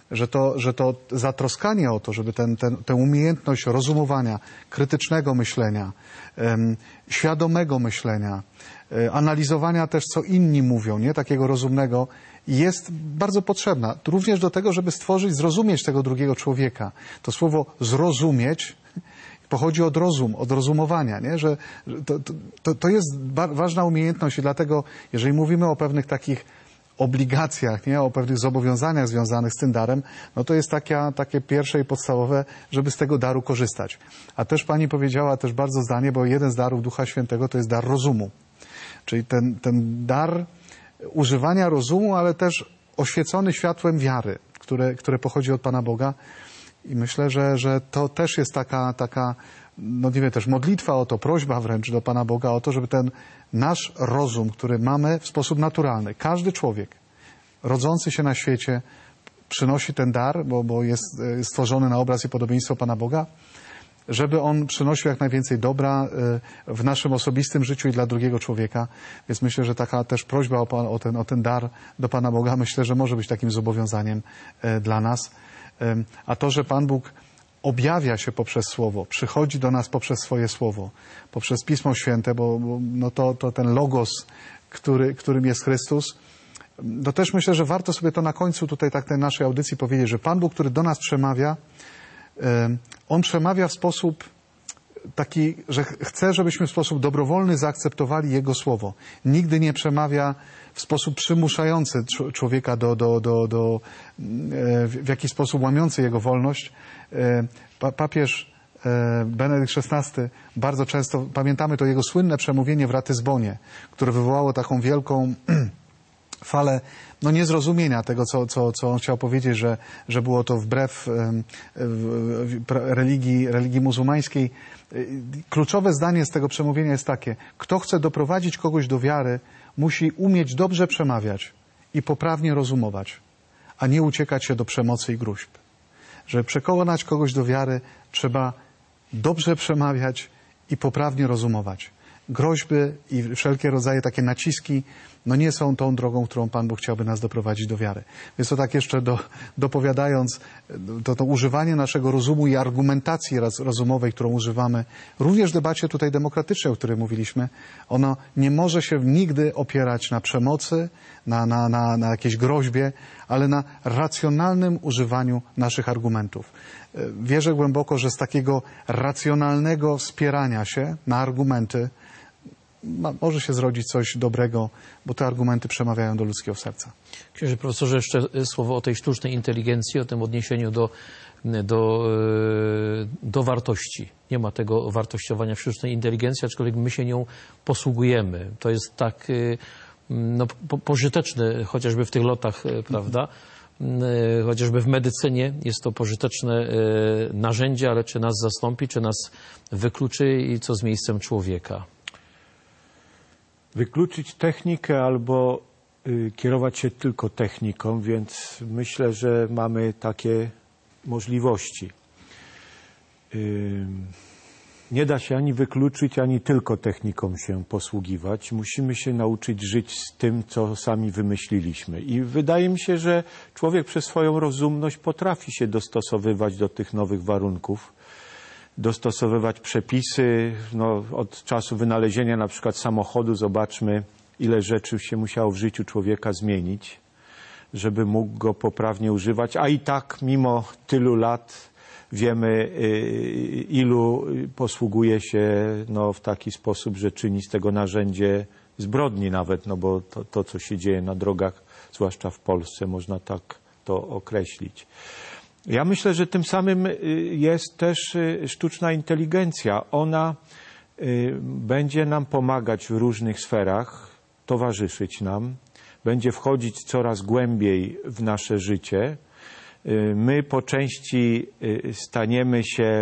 że to zatroskanie o to, żeby tę umiejętność rozumowania, krytycznego myślenia, świadomego myślenia, analizowania też, co inni mówią, nie takiego rozumnego, jest bardzo potrzebna. Również do tego, żeby zrozumieć tego drugiego człowieka. To słowo zrozumieć pochodzi od rozumowania, nie? Że to jest ważna umiejętność i dlatego, jeżeli mówimy o pewnych takich obligacjach, nie? O pewnych zobowiązaniach związanych z tym darem, no to jest takie pierwsze i podstawowe, żeby z tego daru korzystać. A też Pani powiedziała też bardzo zdanie, bo jeden z darów Ducha Świętego to jest dar rozumu. Czyli ten dar używania rozumu, ale też oświecony światłem wiary, które pochodzi od Pana Boga. I myślę, że to też jest taka, no nie wiem, też modlitwa o to, prośba wręcz do Pana Boga o to, żeby ten nasz rozum, który mamy w sposób naturalny, każdy człowiek rodzący się na świecie przynosi ten dar, bo jest stworzony na obraz i podobieństwo Pana Boga, żeby on przynosił jak najwięcej dobra w naszym osobistym życiu i dla drugiego człowieka. Więc myślę, że taka też prośba o ten dar do Pana Boga, myślę, że może być takim zobowiązaniem dla nas. A to, że Pan Bóg objawia się poprzez Słowo, przychodzi do nas poprzez swoje Słowo, poprzez Pismo Święte, bo no to ten Logos, którym jest Chrystus, to też myślę, że warto sobie to na końcu tutaj tej naszej audycji powiedzieć, że Pan Bóg, który do nas przemawia, On przemawia w sposób taki, że chce, żebyśmy w sposób dobrowolny zaakceptowali Jego Słowo. Nigdy nie przemawia w sposób przymuszający człowieka w jakiś sposób łamiący jego wolność. Papież Benedykt XVI bardzo często, pamiętamy to jego słynne przemówienie w Ratyzbonie, które wywołało taką wielką falę niezrozumienia tego, co on chciał powiedzieć, że było to wbrew religii muzułmańskiej. Kluczowe zdanie z tego przemówienia jest takie: kto chce doprowadzić kogoś do wiary, musi umieć dobrze przemawiać i poprawnie rozumować, a nie uciekać się do przemocy i gruźb. Żeby przekonać kogoś do wiary, trzeba dobrze przemawiać i poprawnie rozumować. Groźby i wszelkie rodzaje takie naciski nie są tą drogą, którą Pan Bóg chciałby nas doprowadzić do wiary. Więc to tak jeszcze dopowiadając, to używanie naszego rozumu i argumentacji rozumowej, którą używamy, również w debacie tutaj demokratycznej, o której mówiliśmy, ono nie może się nigdy opierać na przemocy, na jakiejś groźbie, ale na racjonalnym używaniu naszych argumentów. Wierzę głęboko, że z takiego racjonalnego wspierania się na argumenty może się zrodzić coś dobrego, bo te argumenty przemawiają do ludzkiego serca. Księże profesorze, jeszcze słowo o tej sztucznej inteligencji, o tym odniesieniu do wartości. Nie ma tego wartościowania w sztucznej inteligencji, aczkolwiek my się nią posługujemy. To jest tak pożyteczne, chociażby w tych lotach, prawda? Chociażby w medycynie jest to pożyteczne narzędzie, ale czy nas zastąpi, czy nas wykluczy i co z miejscem człowieka? Wykluczyć technikę albo kierować się tylko techniką, więc myślę, że mamy takie możliwości. Nie da się ani wykluczyć, ani tylko techniką się posługiwać. Musimy się nauczyć żyć z tym, co sami wymyśliliśmy. I wydaje mi się, że człowiek przez swoją rozumność potrafi się dostosowywać do tych nowych warunków, dostosowywać przepisy. Od czasu wynalezienia na przykład samochodu zobaczmy, ile rzeczy się musiało w życiu człowieka zmienić, żeby mógł go poprawnie używać, a i tak mimo tylu lat wiemy, ilu posługuje się w taki sposób, że czyni z tego narzędzie zbrodni nawet, bo to, co się dzieje na drogach, zwłaszcza w Polsce, można tak to określić. Ja myślę, że tym samym jest też sztuczna inteligencja. Ona będzie nam pomagać w różnych sferach, towarzyszyć nam, będzie wchodzić coraz głębiej w nasze życie. My po części staniemy się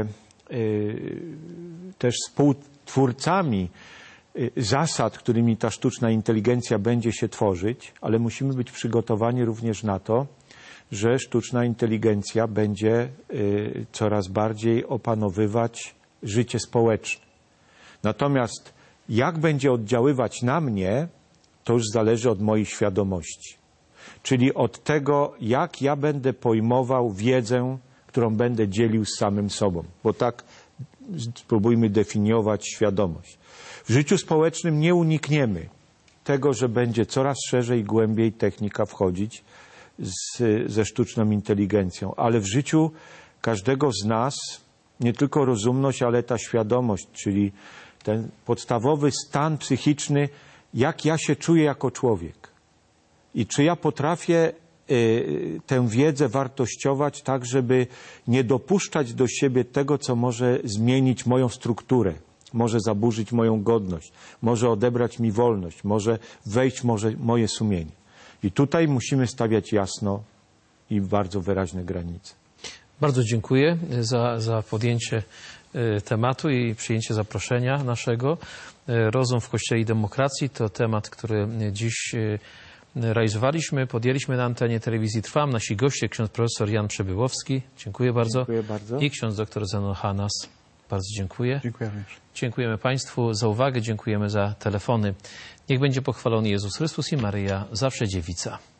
też współtwórcami zasad, którymi ta sztuczna inteligencja będzie się tworzyć, ale musimy być przygotowani również na to, że sztuczna inteligencja będzie coraz bardziej opanowywać życie społeczne. Natomiast jak będzie oddziaływać na mnie, to już zależy od mojej świadomości. czyli od tego, jak ja będę pojmował wiedzę, którą będę dzielił z samym sobą, bo tak spróbujmy definiować świadomość. W życiu społecznym nie unikniemy tego, że będzie coraz szerzej i głębiej technika wchodzić ze sztuczną inteligencją, ale w życiu każdego z nas nie tylko rozumność, ale ta świadomość, czyli ten podstawowy stan psychiczny, jak ja się czuję jako człowiek i czy ja potrafię tę wiedzę wartościować tak, żeby nie dopuszczać do siebie tego, co może zmienić moją strukturę, może zaburzyć moją godność, może odebrać mi wolność, może wejść moje sumienie. I tutaj musimy stawiać jasno i bardzo wyraźne granice. Bardzo dziękuję za podjęcie tematu i przyjęcie zaproszenia naszego. Rozum w Kościele i demokracji to temat, który dziś realizowaliśmy, podjęliśmy na antenie telewizji Trwam. Nasi goście, ksiądz profesor Jan Przebyłowski. Dziękuję bardzo. Dziękuję bardzo. I ksiądz doktor Zenon Hanas. Bardzo dziękuję. Dziękujemy. Dziękujemy Państwu za uwagę, dziękujemy za telefony. Niech będzie pochwalony Jezus Chrystus i Maryja, zawsze dziewica.